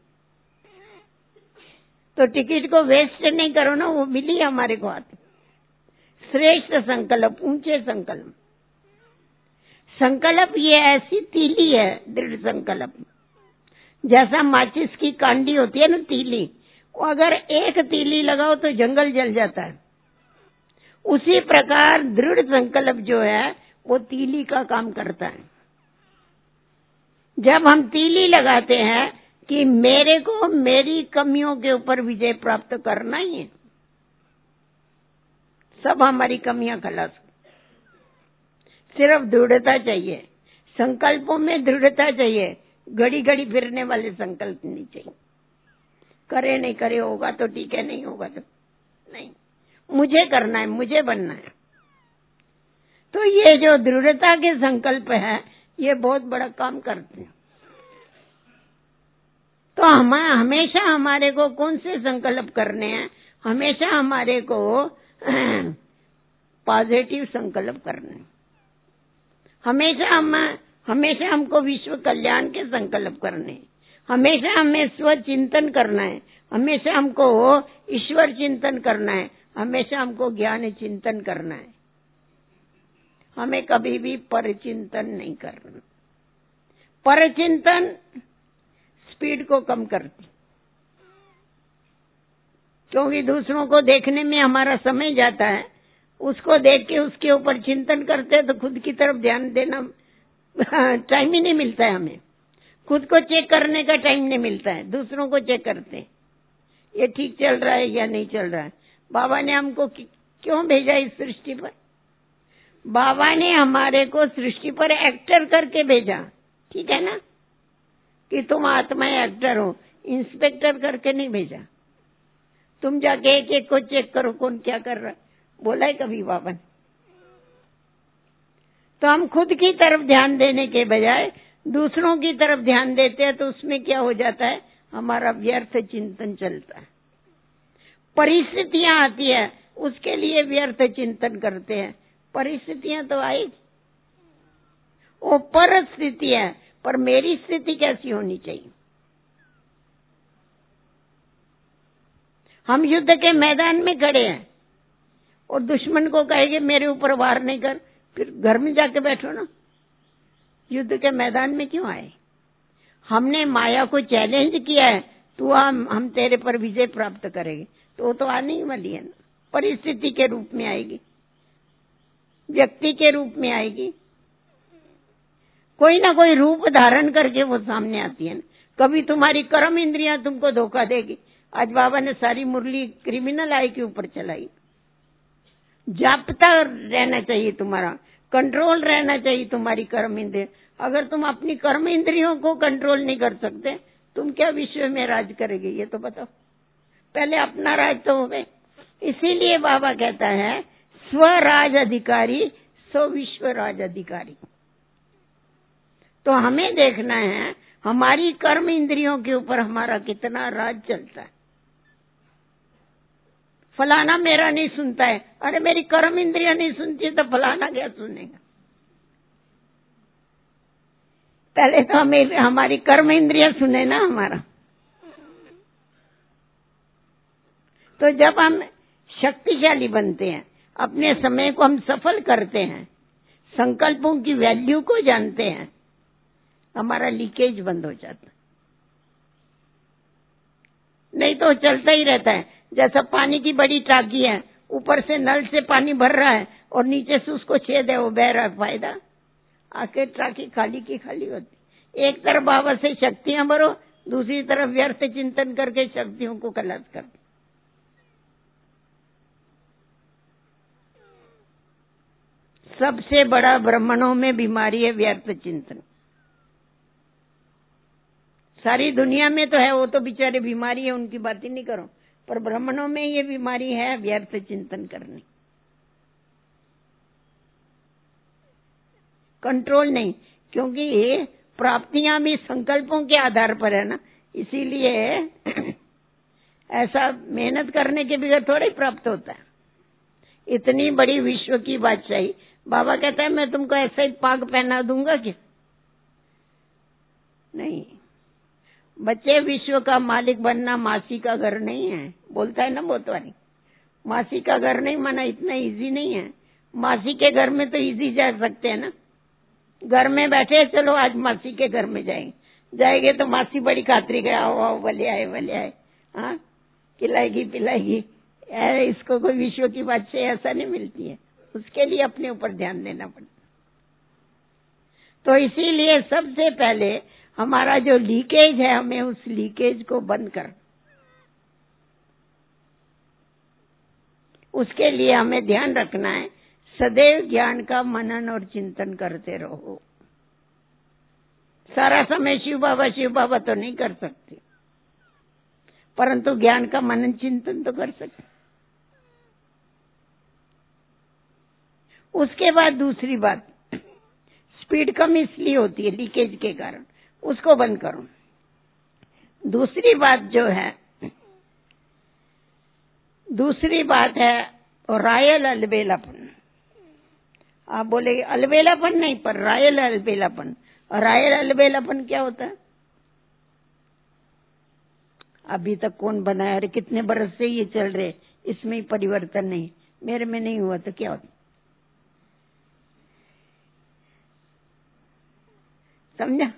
तो टिकट को वेस्ट नहीं करो ना, वो मिली हमारे को हाथ। श्रेष्ठ संकल्प, ऊंचे संकल्प। संकल्प ये ऐसी तीली है, दृढ़ संकल्प। जैसा माचिस की कांडी होती है ना, तीली, वो अगर एक तीली लगाओ तो जंगल जल जाता है। उसी प्रकार दृढ़ संकल्प जो है वो तीली का काम करता है। जब हम तीली लगाते हैं कि मेरे को मेरी कमियों के ऊपर विजय प्राप्त करना ही है, सब हमारी कमियां खलास। सिर्फ दृढ़ता चाहिए, संकल्पों में दृढ़ता चाहिए। घड़ी घड़ी फिरने वाले संकल्प नहीं चाहिए। करे नहीं करे, होगा तो ठीक है, नहीं होगा तो नहीं। मुझे करना है, मुझे बनना है। तो ये जो दृढ़ता के संकल्प है, ये बहुत बड़ा काम करते हैं। तो हमेशा हमारे को कौन से संकल्प करने हैं? हमेशा हमारे को पॉजिटिव संकल्प करने हैं। हमेशा हमको विश्व कल्याण के संकल्प करने हैं। हमेशा हमें स्वचिंतन करना है। हमेशा हमको ईश्वर चिंतन करना है। हमेशा हमको ज्ञान चिंतन करना है। हमें कभी भी परचिंतन नहीं करना। परचिंतन स्पीड को कम करती, क्योंकि दूसरों को देखने में हमारा समय जाता है। उसको देख के उसके ऊपर चिंतन करते हैं तो खुद की तरफ ध्यान देना टाइम ही नहीं मिलता है। हमें खुद को चेक करने का टाइम नहीं मिलता है। दूसरों को चेक करते हैं, ये ठीक चल रहा है या नहीं चल रहा है। बाबा ने हमको क्यों भेजा इस सृष्टि पर? बाबा ने हमारे को सृष्टि पर एक्टर करके भेजा, ठीक है ना, कि तुम आत्माएं एक्टर हो। इंस्पेक्टर करके नहीं भेजा। तुम जाके एक एक को चेक करो कौन क्या कर रहा है, बोला है कभी बाबा ने? तो हम खुद की तरफ ध्यान देने के बजाय दूसरों की तरफ ध्यान देते हैं, तो उसमें क्या हो जाता है, हमारा व्यर्थ चिंतन चलता है। परिस्थितियां आती है, उसके लिए व्यर्थ चिंतन करते हैं। परिस्थितियां तो आई, वो परिस्थिति है। पर मेरी स्थिति कैसी होनी चाहिए। हम युद्ध के मैदान में खड़े हैं और दुश्मन को कहेंगे मेरे ऊपर वार नहीं कर, फिर घर में जाके बैठो ना। युद्ध के मैदान में क्यों आए? हमने माया को चैलेंज किया है, तू हम तेरे पर विजय प्राप्त करेंगे, तो वो तो आने ही वाली है ना। परिस्थिति के रूप में आएगी, व्यक्ति के रूप में आएगी, कोई ना कोई रूप धारण करके वो सामने आती है ना। कभी तुम्हारी कर्म इंद्रियां तुमको धोखा देगी। आज बाबा ने सारी मुरली क्रिमिनल आई के ऊपर चलाई। जागता रहना चाहिए, तुम्हारा कंट्रोल रहना चाहिए तुम्हारी कर्म इंद्रिय। अगर तुम अपनी कर्म इंद्रियों को कंट्रोल नहीं कर सकते, तुम क्या विश्व में राज करेंगे? ये तो बताओ। पहले अपना राज तो हो गए। इसीलिए बाबा कहता है स्वराज अधिकारी सो विश्व राज अधिकारी। तो हमें देखना है हमारी कर्म इंद्रियों के ऊपर हमारा कितना राज चलता है। फलाना मेरा नहीं सुनता है, अरे मेरी कर्म इंद्रियां नहीं सुनती तो फलाना क्या सुनेगा? पहले तो हमें हमारी कर्म इंद्रियां सुने ना हमारा। तो जब हम शक्तिशाली बनते हैं, अपने समय को हम सफल करते हैं, संकल्पों की वैल्यू को जानते हैं, हमारा लीकेज बंद हो जाता है। नहीं तो चलता ही रहता है। जैसा पानी की बड़ी टाकी है, ऊपर से नल से पानी भर रहा है और नीचे से उसको छेद है, वो बह रहा है, फायदा? आखिर टाकी खाली की खाली होती। एक तरफ बाबा से शक्तियां भरो, दूसरी तरफ व्यर्थ चिंतन करके शक्तियों को खलास कर। सबसे बड़ा ब्राह्मणों में बीमारी है व्यर्थ चिंतन। सारी दुनिया में तो है, वो तो बेचारे बीमारी है, उनकी बात ही नहीं करो, पर ब्राह्मणों में ये बीमारी है व्यर्थ चिंतन करनी। कंट्रोल नहीं, क्योंकि ये प्राप्तियां भी संकल्पों के आधार पर है ना। इसीलिए ऐसा मेहनत करने के बगैर थोड़ा ही प्राप्त होता है। इतनी बड़ी विश्व की बादशाही, बाबा कहता है मैं तुमको ऐसा ही पाग पहना दूंगा क्या? नहीं। बच्चे, विश्व का मालिक बनना मासी का घर नहीं है, बोलता है ना मोतवानी। मासी का घर नहीं माना, इतना इजी नहीं है। मासी के घर में तो इजी जा सकते हैं ना। घर में बैठे, चलो आज मासी के घर में जाएंगे तो मासी बड़ी खातरी गया, आओ आओ भले आए, हाँ खिलाएगी पिलाएगी। इसको कोई विश्व की बादशाही ऐसा नहीं मिलती है। उसके लिए अपने ऊपर ध्यान देना पड़ता। तो इसीलिए सबसे पहले हमारा जो लीकेज है, हमें उस लीकेज को बंद कर, उसके लिए हमें ध्यान रखना है सदैव ज्ञान का मनन और चिंतन करते रहो। सारा समय शिव बाबा तो नहीं कर सकते, परंतु ज्ञान का मनन चिंतन तो कर सकते। उसके बाद दूसरी बात, स्पीड कम इसलिए होती है लीकेज के कारण, उसको बंद करो। दूसरी बात है रायल अलबेलापन। आप बोले अलबेलापन नहीं, पर रायल अलबेलापन। रायल अलबेलापन क्या होता है? अभी तक कौन बनाया? अरे कितने बरस से ये चल रहे, इसमें ही परिवर्तन नहीं, मेरे में नहीं हुआ तो क्या होता? समझा?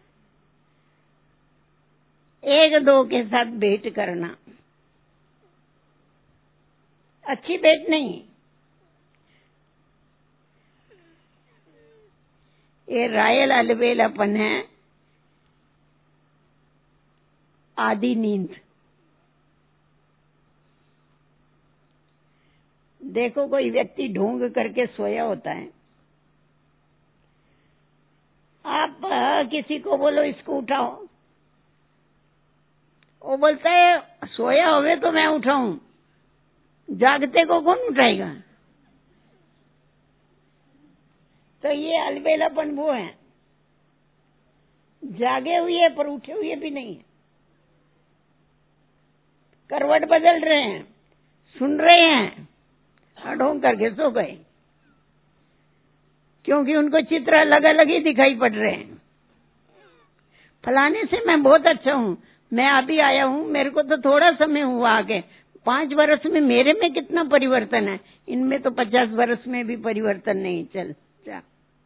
एक दो के साथ भेंट करना, अच्छी भेंट नहीं, ये रायल अलबेलापन है, आधी नींद। देखो कोई व्यक्ति ढोंग करके सोया होता है, आप किसी को बोलो इसको उठाओ, वो बोलता है सोया होवे तो मैं उठाऊं, जागते को कौन उठाएगा? तो ये अलबेलापन वो है, जागे हुए पर उठे हुए भी नहीं है, करवट बदल रहे हैं, सुन रहे हैं, ढोंग करके सो गए, क्योंकि उनको चित्र अलग अलग ही दिखाई पड़ रहे हैं। फलाने से मैं बहुत अच्छा हूँ, मैं अभी आया हूँ, मेरे को तो थोड़ा समय हुआ आगे, 5 वर्ष में मेरे में कितना परिवर्तन है, इनमें तो 50 वर्ष में भी परिवर्तन नहीं। चल जा।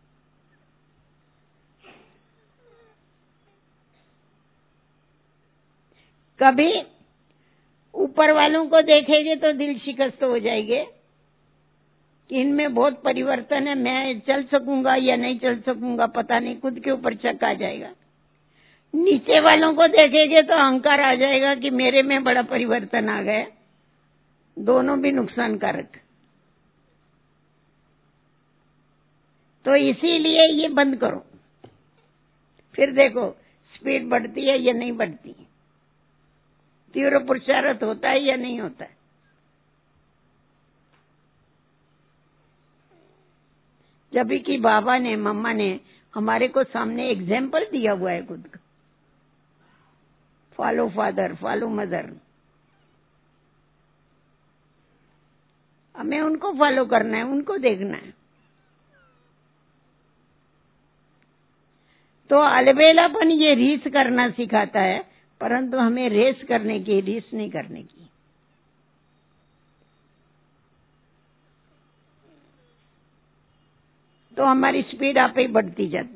कभी ऊपर वालों को देखेंगे तो दिल शिकस्त हो जाएंगे कि इनमें बहुत परिवर्तन है, मैं चल सकूंगा या नहीं चल सकूंगा पता नहीं, खुद के ऊपर शक आ जाएगा। नीचे वालों को देखेंगे तो अहंकार आ जाएगा कि मेरे में बड़ा परिवर्तन आ गया। दोनों भी नुकसानकारक। तो इसीलिए ये बंद करो, फिर देखो स्पीड बढ़ती है या नहीं बढ़ती, तीव्र पुरुषार्थ होता है या नहीं होता है। जब भी कि बाबा ने, मम्मा ने हमारे को सामने एग्जाम्पल दिया हुआ है खुद का, फॉलो फादर, फॉलो मदर, हमें उनको फॉलो करना है, उनको देखना है। तो अलबेलापन ये रीस करना सिखाता है, परंतु हमें रेस करने की, रीस नहीं करने की। तो हमारी स्पीड आप ही बढ़ती जाती।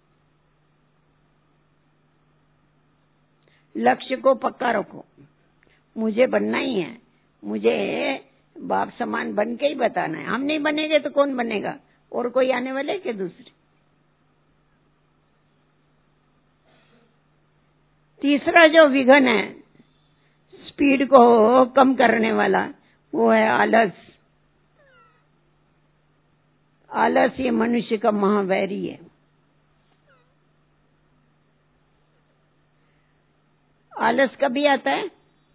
लक्ष्य को पक्का रखो, मुझे बनना ही है, मुझे बाप समान बन के ही बताना है। हम नहीं बनेंगे तो कौन बनेगा, और कोई आने वाले के दूसरे। तीसरा जो विघन है स्पीड को कम करने वाला, वो है आलस। आलस ये मनुष्य का महावैरी है। आलस कभी आता है?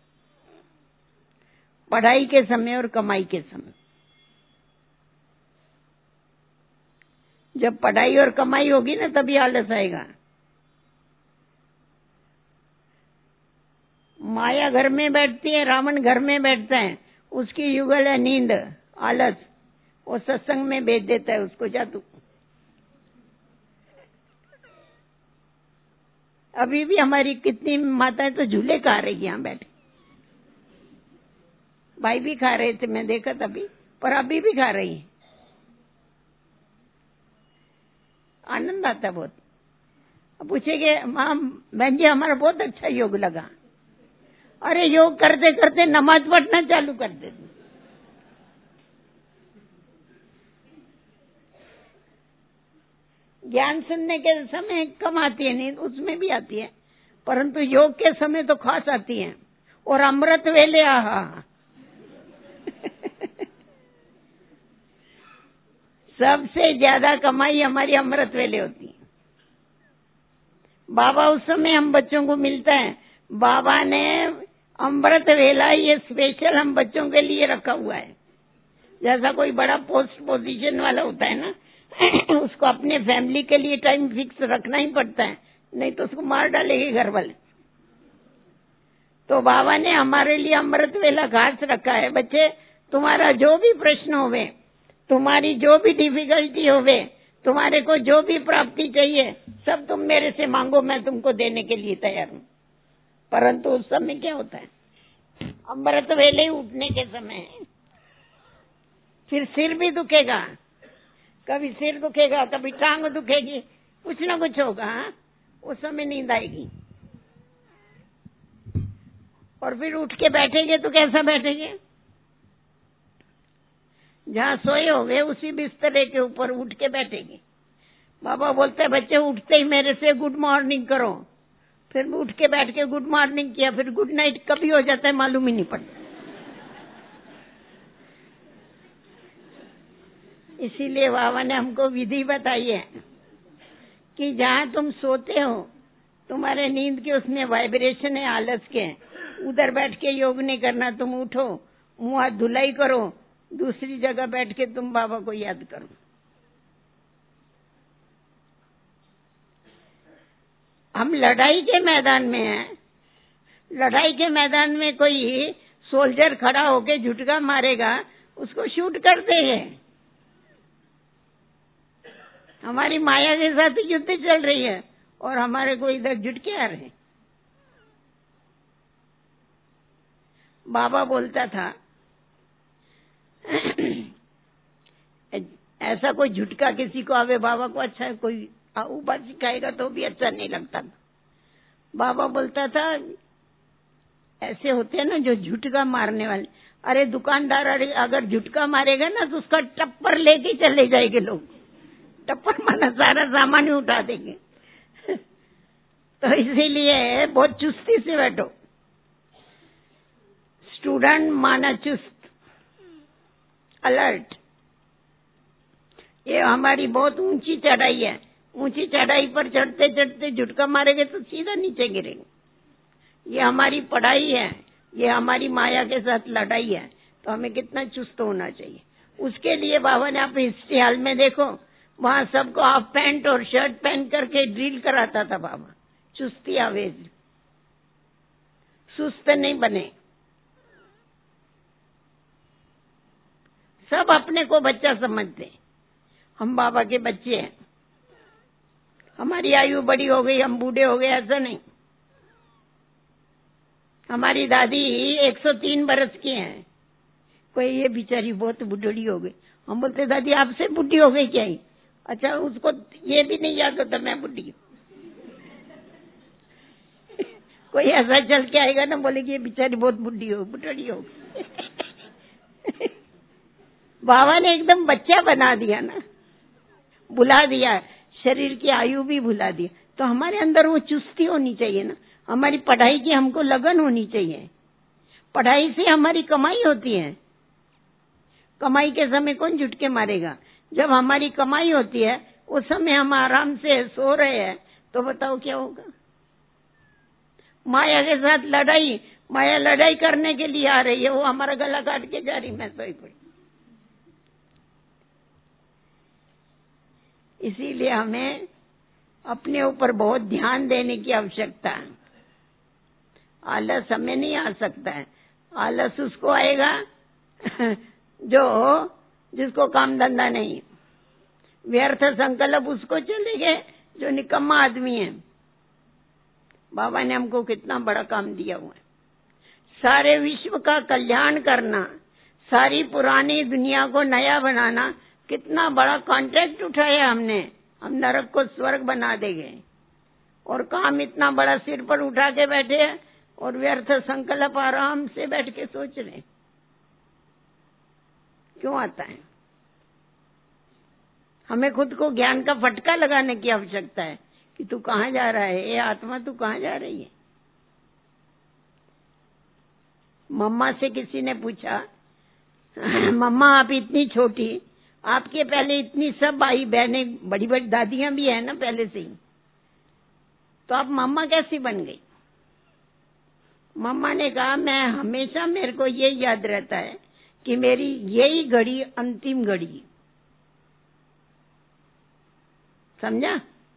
पढ़ाई के समय और कमाई के समय। जब पढ़ाई और कमाई होगी ना तभी आलस आएगा। माया घर में बैठती है, रावण घर में बैठता है, उसकी युगल है नींद, आलस। वो सत्संग में भेज देता है उसको, जा तू। अभी भी हमारी कितनी माताएं तो झूले खा रही यहाँ बैठे, भाई भी खा रहे थे, मैं देखा तभी, पर अभी भी खा रही है। आनंद आता बहुत। पूछेंगे माँ बहन जी हमारा बहुत अच्छा योग लगा। अरे योग करते करते नमाज पढ़ना चालू कर देते। ज्ञान सुनने के समय कम आती है नींद, उसमें भी आती है, परंतु योग के समय तो खास आती है। और अमृत वेले आहा सबसे ज्यादा कमाई हमारी अमृत वेले होती है। बाबा उस समय हम बच्चों को मिलता है, बाबा ने अमृत वेला ये स्पेशल हम बच्चों के लिए रखा हुआ है। जैसा कोई बड़ा पोस्ट पोजीशन वाला होता है ना उसको अपने फैमिली के लिए टाइम फिक्स रखना ही पड़ता है, नहीं तो उसको मार डालेंगे घर वाले। तो बाबा ने हमारे लिए अमृत वेला खास रखा है। बच्चे तुम्हारा जो भी प्रश्न होवे, तुम्हारी जो भी डिफिकल्टी होवे, तुम्हारे को जो भी प्राप्ति चाहिए, सब तुम मेरे से मांगो, मैं तुमको देने के लिए तैयार हूँ। परंतु उस समय क्या होता है, अमृत वेले ही उठने के समय है। फिर सिर भी दुखेगा, कभी सिर दुखेगा, कभी टांग दुखेगी, कुछ ना कुछ होगा। उस समय नींद आएगी और फिर उठ के बैठेंगे तो कैसा बैठेंगे? जहाँ सोए होंगे उसी बिस्तरे के ऊपर उठ के बैठेंगे। बाबा बोलते हैं बच्चे उठते ही मेरे से गुड मॉर्निंग करो। फिर उठ के बैठ के गुड मॉर्निंग किया, फिर गुड नाइट कभी हो जाता है मालूम ही नहीं पड़ता। इसीलिए बाबा ने हमको विधि बताई है कि जहाँ तुम सोते हो, तुम्हारे नींद के उसमें वाइब्रेशन है आलस के, उधर बैठ के योग नहीं करना। तुम उठो, मुंह हाथ धुलाई करो, दूसरी जगह बैठ के तुम बाबा को याद करो। हम लड़ाई के मैदान में हैं। लड़ाई के मैदान में कोई सोल्जर खड़ा होके झुटका मारेगा, उसको शूट करते हैं। हमारी माया के साथ युद्ध चल रही है, और हमारे को इधर झुटके आ रहे। बाबा बोलता था ऐसा कोई झुटका किसी को आवे, बाबा को अच्छा कोई ऊपर सिखाएगा तो भी अच्छा नहीं लगता था। बाबा बोलता था ऐसे होते हैं ना जो झुटका मारने वाले, अरे दुकानदार अगर झुटका मारेगा ना तो उसका टप्पर लेके चले जाएंगे लोग, टप्पर माना सारा सामान ही उठा देंगे। तो इसीलिए बहुत चुस्ती से बैठो। स्टूडेंट माना चुस्त, अलर्ट। ये हमारी बहुत ऊंची चढ़ाई है, ऊंची चढ़ाई पर चढ़ते चढ़ते झुटका मारेंगे तो सीधा नीचे गिरेंगे। ये हमारी पढ़ाई है, ये हमारी माया के साथ लड़ाई है, तो हमें कितना चुस्त होना चाहिए। उसके लिए बाबा ने आप हिस्ट्री हाल में देखो, वहां सबको हाफ पैंट और शर्ट पहन करके ड्रिल कराता था बाबा। चुस्ती आवेज, सुस्त नहीं बने। सब अपने को बच्चा समझते, हम बाबा के बच्चे हैं, हमारी आयु बड़ी हो गई, हम बूढ़े हो गए, ऐसा नहीं। हमारी दादी 103 बरस की हैं, कोई ये बेचारी बहुत बुढ़ी हो गई। हम बोलते दादी आपसे बुढ़ी हो गई क्या ही? अच्छा, उसको ये भी नहीं याद होता मैं बुढ़ी हूँ। कोई ऐसा चल के आएगा ना, बोलेगी ये बेचारी बहुत बुढ़ी हो बाबा ने एकदम बच्चा बना दिया ना, बुला दिया, शरीर की आयु भी भुला दी। तो हमारे अंदर वो चुस्ती होनी चाहिए ना, हमारी पढ़ाई की हमको लगन होनी चाहिए। पढ़ाई से हमारी कमाई होती है। कमाई के समय कौन झुटके मारेगा? जब हमारी कमाई होती है उस समय हम आराम से सो रहे हैं, तो बताओ क्या होगा? माया के साथ लड़ाई, माया लड़ाई करने के लिए आ रही है, वो हमारा गला काट के जा रही, मैं सोई पड़ी। इसीलिए हमें अपने ऊपर बहुत ध्यान देने की आवश्यकता है। आलस हमें नहीं आ सकता है। आलस उसको आएगा जिसको काम धंधा नहीं। व्यर्थ संकल्प उसको चलेंगे जो निकम्मा आदमी है। बाबा ने हमको कितना बड़ा काम दिया हुआ है, सारे विश्व का कल्याण करना, सारी पुरानी दुनिया को नया बनाना। कितना बड़ा कॉन्ट्रैक्ट उठाया हमने, हम नरक को स्वर्ग बना देंगे। और काम इतना बड़ा सिर पर उठा के बैठे हैं और व्यर्थ संकल्प आराम से बैठ के सोच रहे। क्यों आता है? हमें खुद को ज्ञान का फटका लगाने की आवश्यकता है कि तू कहाँ जा रहा है, ये आत्मा तू कहाँ जा रही है। मम्मा से किसी ने पूछा, मम्मा आप इतनी छोटी, आपके पहले इतनी सब भाई बहनें, बड़ी बड़ी दादियां भी है ना पहले से ही, तो आप मम्मा कैसी बन गई? मम्मा ने कहा मैं हमेशा, मेरे को ये याद रहता है कि मेरी यही घड़ी अंतिम घड़ी। समझा?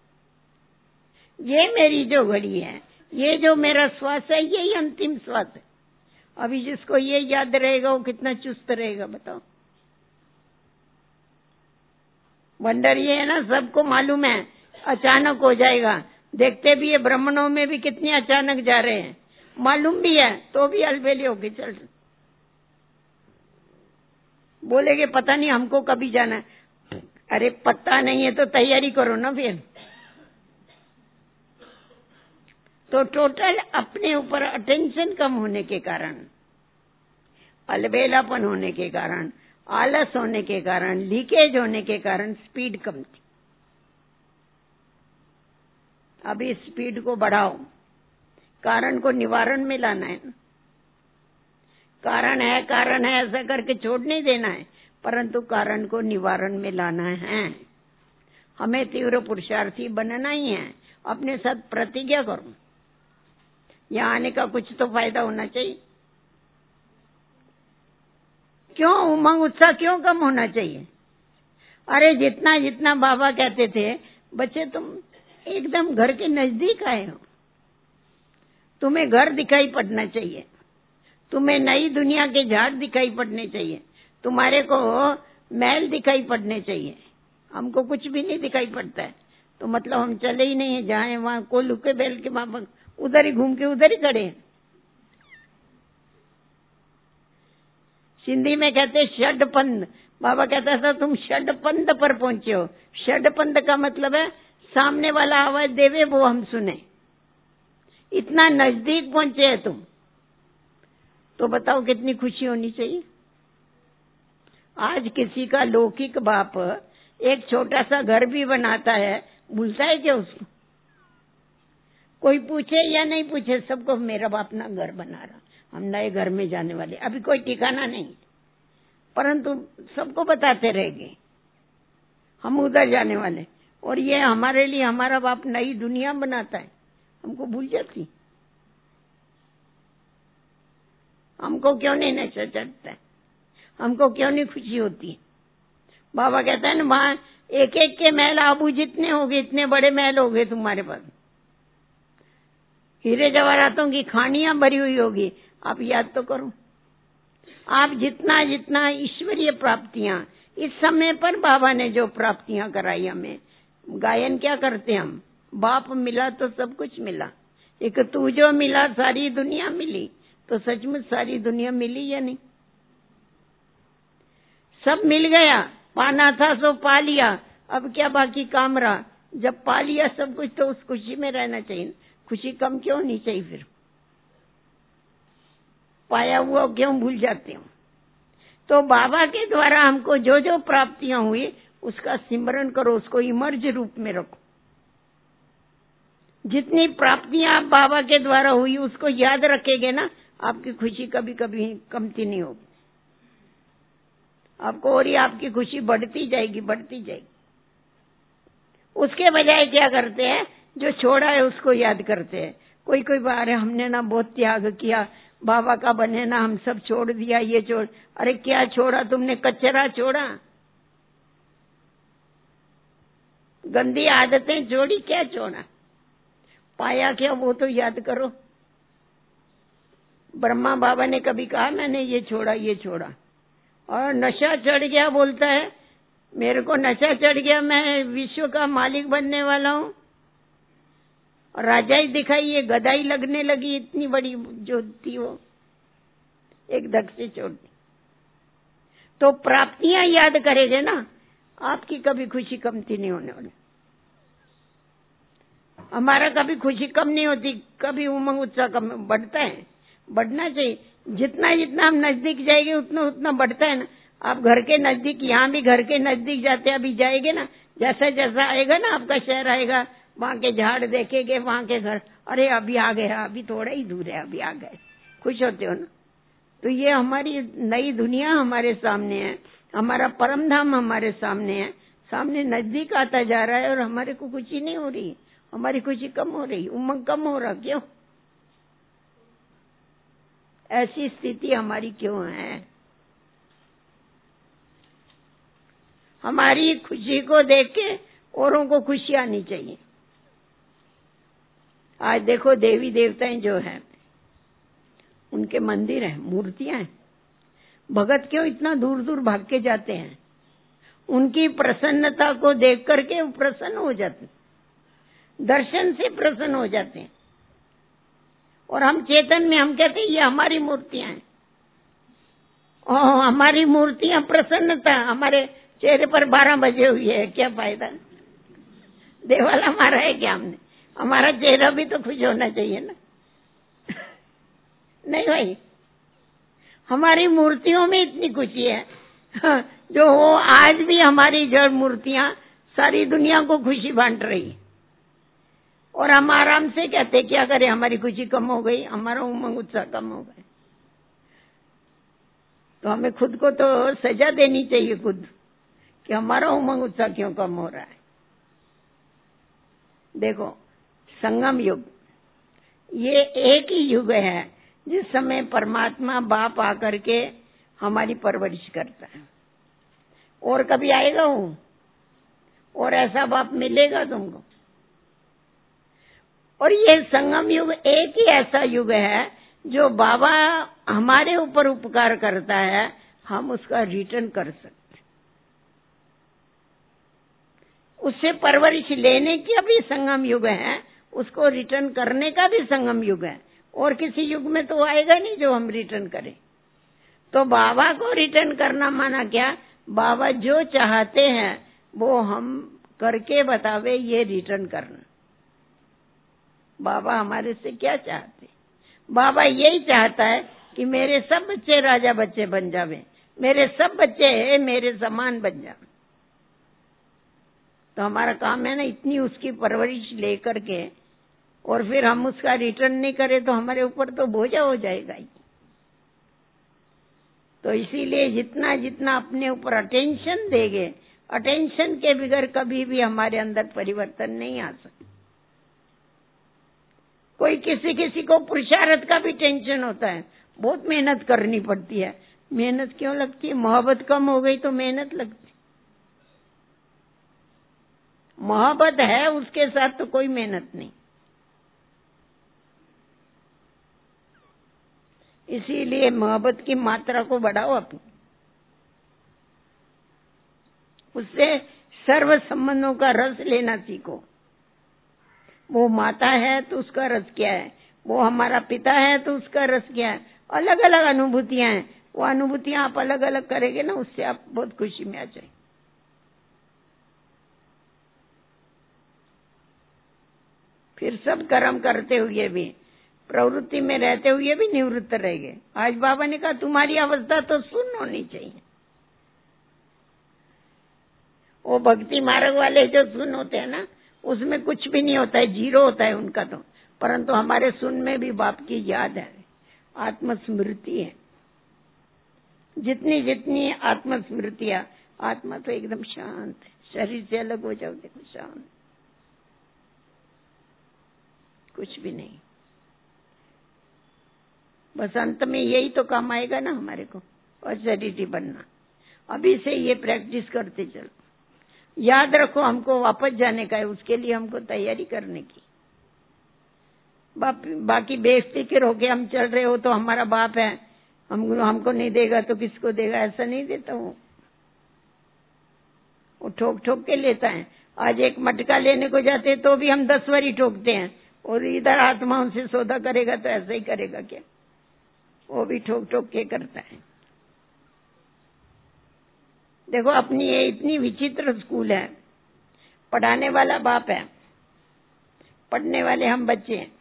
ये मेरी जो घड़ी है, ये जो मेरा श्वास है, यही अंतिम श्वास है। अभी जिसको ये याद रहेगा वो कितना चुस्त रहेगा बताओ। वंडर ये है ना, सबको मालूम है अचानक हो जाएगा। देखते भी है ब्राह्मणों में भी कितने अचानक जा रहे हैं, मालूम भी है तो भी अलबेली होके चल रहे। बोलेगे पता नहीं हमको कभी जाना है। अरे पता नहीं है तो तैयारी करो ना फिर। तो टोटल अपने ऊपर अटेंशन कम होने के कारण, अलबेलापन होने के कारण, आलस होने के कारण, लीकेज होने के कारण स्पीड कम थी। अभी स्पीड को बढ़ाओ, कारण को निवारण में लाना है ना। कारण है ऐसा करके छोड़ नहीं देना है, परंतु कारण को निवारण में लाना है। हमें तीव्र पुरुषार्थी बनना ही है। अपने साथ प्रतिज्ञा करो, यहाँ आने का कुछ तो फायदा होना चाहिए। क्यों उमंग उत्साह क्यों कम होना चाहिए? अरे जितना जितना बाबा कहते थे, बच्चे तुम एकदम घर के नजदीक आए हो, तुम्हें घर दिखाई पड़ना चाहिए, तुम्हें नई दुनिया के झाड़ दिखाई पड़ने चाहिए, तुम्हारे को महल दिखाई पड़ने चाहिए। हमको कुछ भी नहीं दिखाई पड़ता है। तो मतलब हम चले ही नहीं है, जहाँ वहां को लुके बैल के वहां उधर ही घूम के उधर ही खड़े हैं। सिंधी में कहते षडपंद। बाबा कहता था तुम षडपंद पर पहुंचे हो। षडपंद का मतलब है सामने वाला आवाज देवे वो हम सुने, इतना नजदीक पहुंचे हैं तुम। तो बताओ कितनी खुशी होनी चाहिए। आज किसी का लौकिक बाप एक छोटा सा घर भी बनाता है, भूलता है क्या उसको? कोई पूछे या नहीं पूछे, सबको मेरा बाप ना घर बना रहा, हम नए घर में जाने वाले, अभी कोई ठिकाना नहीं, परंतु सबको बताते रहेंगे हम उधर जाने वाले। और ये हमारे लिए हमारा बाप नई दुनिया बनाता है, हमको भूल जाती। हमको क्यों नहीं नशा चढ़ता है, हमको क्यों नहीं खुशी होती? बाबा कहता है ना, वहां एक एक के महल आबू जितने होंगे इतने बड़े महल होंगे तुम्हारे पास, हीरे जवाहरातों की खानियां भरी हुई होगी। आप याद तो करो, आप जितना जितना ईश्वरीय प्राप्तियां इस समय पर बाबा ने जो प्राप्तियां कराई हमें, गायन क्या करते हम, बाप मिला तो सब कुछ मिला, एक तू जो मिला सारी दुनिया मिली। तो सचमुच सारी दुनिया मिली या नहीं? सब मिल गया, पाना था सो पा लिया, अब क्या बाकी काम रहा? जब पा लिया सब कुछ तो उस खुशी में रहना चाहिए, खुशी कम क्यों होनी चाहिए? फिर पाया हुआ क्यों भूल जाते हो? तो बाबा के द्वारा हमको जो जो प्राप्तियां हुई उसका सिमरन करो, उसको इमर्ज रूप में रखो। जितनी प्राप्तियां आप बाबा के द्वारा हुई उसको याद रखेंगे ना, आपकी खुशी कभी कभी कमती नहीं होगी, आपको और ही आपकी खुशी बढ़ती जाएगी, बढ़ती जाएगी। उसके बजाय क्या करते हैं, जो छोड़ा है उसको याद करते हैं। कोई कोई बार हमने ना बहुत त्याग किया, बाबा का बने ना, हम सब छोड़ दिया, ये छोड़। अरे क्या छोड़ा तुमने? कचरा छोड़ा, गंदी आदतें छोड़ी, क्या छोड़ा? पाया क्या वो तो याद करो। ब्रह्मा बाबा ने कभी कहा मैंने ये छोड़ा, ये छोड़ा? और नशा चढ़ गया, बोलता है मेरे को नशा चढ़ गया, मैं विश्व का मालिक बनने वाला हूं, और राजाई दिखाई, ये गदाई लगने लगी, इतनी बड़ी जो थी वो एक धक से छोड़ दी। तो प्राप्तियां याद करेंगे ना, आपकी कभी खुशी कमती नहीं होने वाली। हमारा कभी खुशी कम नहीं होती, कभी उमंग उत्साह कम बढ़ता है, बढ़ना चाहिए। जितना जितना हम नजदीक जाएंगे उतना उतना बढ़ता है ना। आप घर के नजदीक, यहाँ भी घर के नजदीक जाते अभी जाएंगे ना, जैसा जैसा आएगा ना आपका शहर आएगा, वहां के झाड़ देखेंगे, वहां के घर, अरे अभी आ गए, अभी थोड़ा ही दूर है, अभी आ गए, खुश होते हो ना। तो ये हमारी नई दुनिया हमारे सामने है, हमारा परम धाम हमारे सामने है, सामने नजदीक आता जा रहा है, और हमारे को खुशी नहीं हो रही, हमारी खुशी कम हो रही, उमंग कम हो रहा। क्यों? ऐसी स्थिति हमारी क्यों है? हमारी खुशी को देख के औरों को खुशी आनी चाहिए। आज देखो देवी देवताएं जो हैं, उनके मंदिर हैं, मूर्तियां हैं, भगत क्यों इतना दूर दूर भाग के जाते हैं? उनकी प्रसन्नता को देख करके वो प्रसन्न हो जाते, दर्शन से प्रसन्न हो जाते हैं। और हम चेतन में हम कहते हैं ये हमारी मूर्तियां हैं, हमारी मूर्तियां प्रसन्नता, हमारे चेहरे पर 12 बजे हुई है, क्या फायदा? देवाला मारा है क्या हमने? हमारा चेहरा भी तो खुश होना चाहिए ना। नहीं भाई, हमारी मूर्तियों में इतनी खुशी है जो वो आज भी हमारी जड़ मूर्तियां सारी दुनिया को खुशी बांट रही, और हम आराम से कहते क्या करें, हमारी खुशी कम हो गई, हमारा उमंग उत्साह कम हो गए। तो हमें खुद को तो सजा देनी चाहिए खुद, कि हमारा उमंग उत्साह क्यों कम हो रहा है। देखो संगम युग, ये एक ही युग है जिस समय परमात्मा बाप आकर के हमारी परवरिश करता है। और कभी आएगा वो, और ऐसा बाप मिलेगा तुमको? और ये संगम युग एक ही ऐसा युग है जो बाबा हमारे ऊपर उपकार करता है, हम उसका रिटर्न कर सकते। उससे परवरिश लेने का भी संगम युग है, उसको रिटर्न करने का भी संगम युग है। और किसी युग में तो आएगा नहीं जो हम रिटर्न करें। तो बाबा को रिटर्न करना माना क्या? बाबा जो चाहते हैं वो हम करके बतावे, ये रिटर्न करना। बाबा हमारे से क्या चाहते? बाबा यही चाहता है कि मेरे सब बच्चे राजा बच्चे बन जावे, मेरे सब बच्चे मेरे समान बन जावे। तो हमारा काम है ना इतनी उसकी परवरिश लेकर के, और फिर हम उसका रिटर्न नहीं करें तो हमारे ऊपर तो बोझा हो जाएगा ही। तो इसीलिए जितना जितना अपने ऊपर अटेंशन देंगे, अटेंशन के बगैर कभी भी हमारे अंदर परिवर्तन नहीं आ सकता। कोई किसी किसी को पुरुषार्थ का भी टेंशन होता है, बहुत मेहनत करनी पड़ती है। मेहनत क्यों लगती है? मोहब्बत कम हो गई तो मेहनत लगती। मोहब्बत है उसके साथ तो कोई मेहनत नहीं। इसीलिए मोहब्बत की मात्रा को बढ़ाओ अपनी, उससे सर्व संबंधों का रस लेना सीखो। वो माता है तो उसका रस क्या है, वो हमारा पिता है तो उसका रस क्या है। अलग अलग अनुभूतियां हैं, वो अनुभूतियां आप अलग अलग करेंगे ना, उससे आप बहुत खुशी में आ जाए। फिर सब कर्म करते हुए भी, प्रवृत्ति में रहते हुए भी निवृत्त रहेंगे। आज बाबा ने कहा तुम्हारी अवस्था तो शून्य होनी चाहिए। वो भक्ति मार्ग वाले जो शून्य होते हैं ना, उसमें कुछ भी नहीं होता है, जीरो होता है उनका तो। परंतु हमारे शून्य में भी बाप की याद है, आत्मस्मृति है। जितनी जितनी आत्मस्मृतियां, आत्मा तो एकदम शांत है। शरीर से अलग हो जाओ, देखो शांत, कुछ भी नहीं। बस अंत में यही तो काम आएगा ना हमारे को, और शरीर बनना। अभी से ये प्रैक्टिस करते चलो। याद रखो हमको वापस जाने का है, उसके लिए हमको तैयारी करने की। बाकी बेफिक्र होके हम चल रहे हो तो हमारा बाप है, हमको नहीं देगा तो किसको देगा, ऐसा नहीं देता वो ठोक ठोक के लेता है। आज एक मटका लेने को जाते तो भी हम 10 बारी ठोकते हैं, और इधर आत्मा उनसे सौदा करेगा तो ऐसा ही करेगा क्या? वो भी ठोक ठोक के करता है। देखो अपनी ये इतनी विचित्र स्कूल है, पढ़ाने वाला बाप है, पढ़ने वाले हम बच्चे हैं।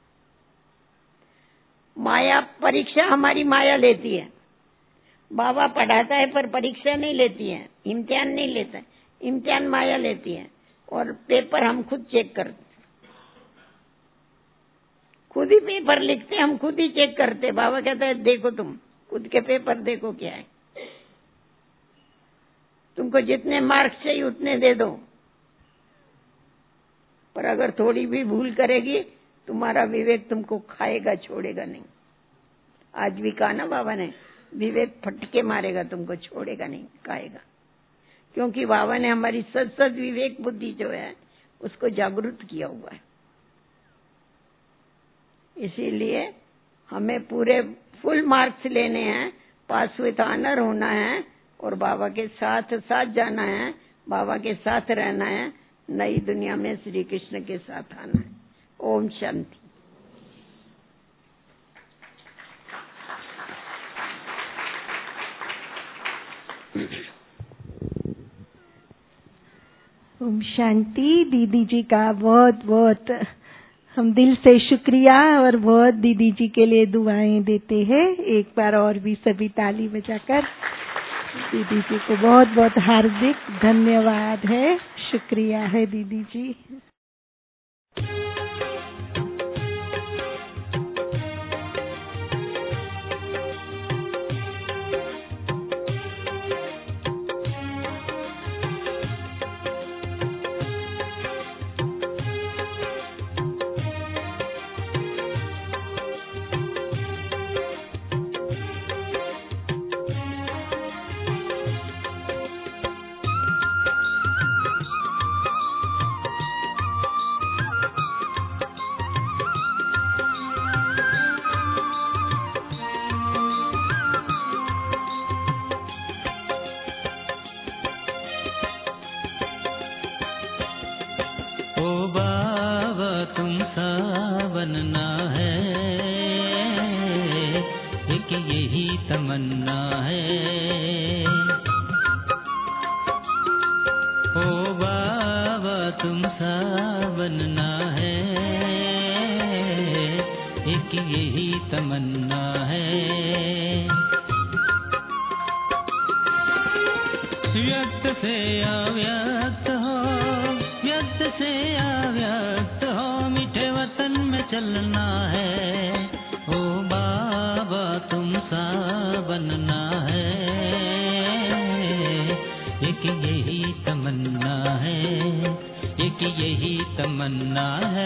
माया परीक्षा हमारी माया लेती है। बाबा पढ़ाता है पर परीक्षा नहीं लेती है, इम्तिहान नहीं लेता है, इम्तिहान माया लेती है। और पेपर हम खुद चेक करते, खुद ही पेपर लिखते, हम खुद ही चेक करते। बाबा कहता है देखो तुम खुद के पेपर देखो क्या है, तुमको जितने मार्क्स चाहिए उतने दे दो, पर अगर थोड़ी भी भूल करेगी तुम्हारा विवेक तुमको खाएगा, छोड़ेगा नहीं। आज भी कहा ना बाबा ने, विवेक फटके मारेगा, तुमको छोड़ेगा नहीं, खाएगा। क्योंकि बाबा ने हमारी सद विवेक बुद्धि जो है उसको जागृत किया हुआ है। इसीलिए हमें पूरे फुल मार्क्स लेने हैं, पास विथ ऑनर होना है, और बाबा के साथ साथ जाना है, बाबा के साथ रहना है, नई दुनिया में श्री कृष्ण के साथ आना है। ओम शांति। ओम शांति। दीदी जी का बहुत बहुत हम दिल से शुक्रिया, और बहुत दीदी जी के लिए दुआएं देते हैं। एक बार और भी सभी ताली बजाकर दीदी जी को बहुत बहुत हार्दिक धन्यवाद है, शुक्रिया है दीदी जी। है, एक यही तमन्ना है। ओ बाबा तुम सा बनना है, एक यही तमन्ना है। व्यक्त से अव्यक्त हो, व्यक्त से अव्यक्त हो, मीठे वतन में चलना है। ओ बाबा तुम सा बनना है, एक यही तमन्ना है, एक यही तमन्ना है।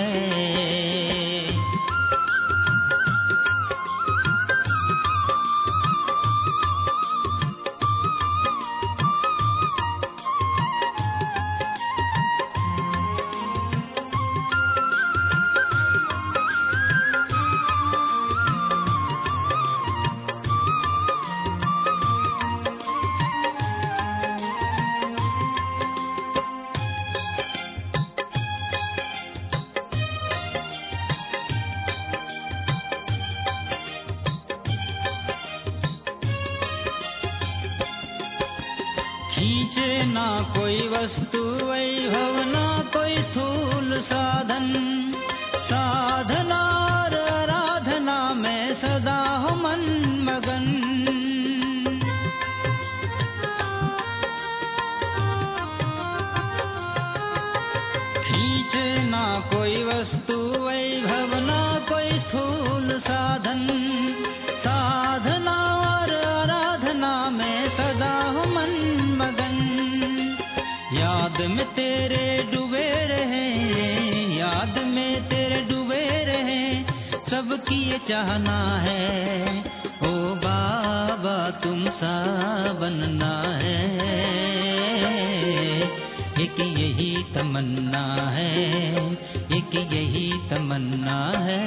खींचे ना कोई वस्तु वैभव, ना कोई स्थूल साधन, साधना और आराधना में सदा हो मन मगन। खींचे ना कोई वस्तु वैभव, ना कोई स्थूल साधन, साधना और आराधना में सदा हो मन मगन। याद में तेरे डूबे रहे, याद में तेरे डूबे रहे, सबकी ये चाहना है। ओ बाबा तुम सा बनना है, एक यही तमन्ना है, एक यही तमन्ना है।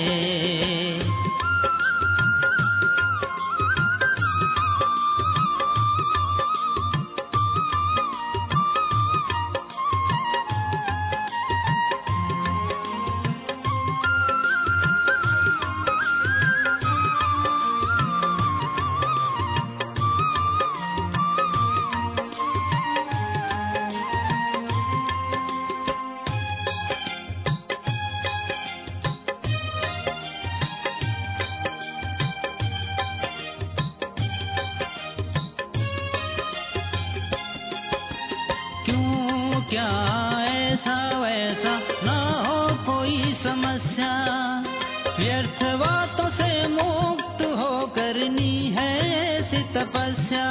क्यों क्या ऐसा वैसा ना हो कोई समस्या, व्यर्थ बातों से मुक्त हो करनी है ऐसी तपस्या।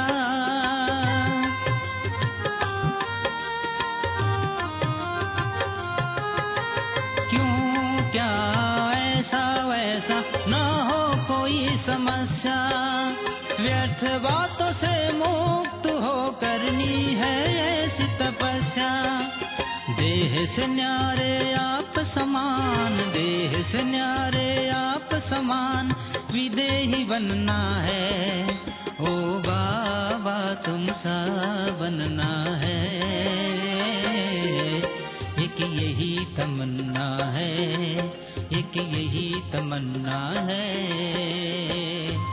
क्यों क्या ऐसा वैसा ना हो कोई समस्या, व्यर्थ बातों से मुक्त हो करनी है ऐसी तपस्या। देह से न्यारे आप समान, देह से न्यारे आप समान, विदेही बनना है। ओ बाबा तुम सा बनना है, एक यही तमन्ना है, एक यही तमन्ना है।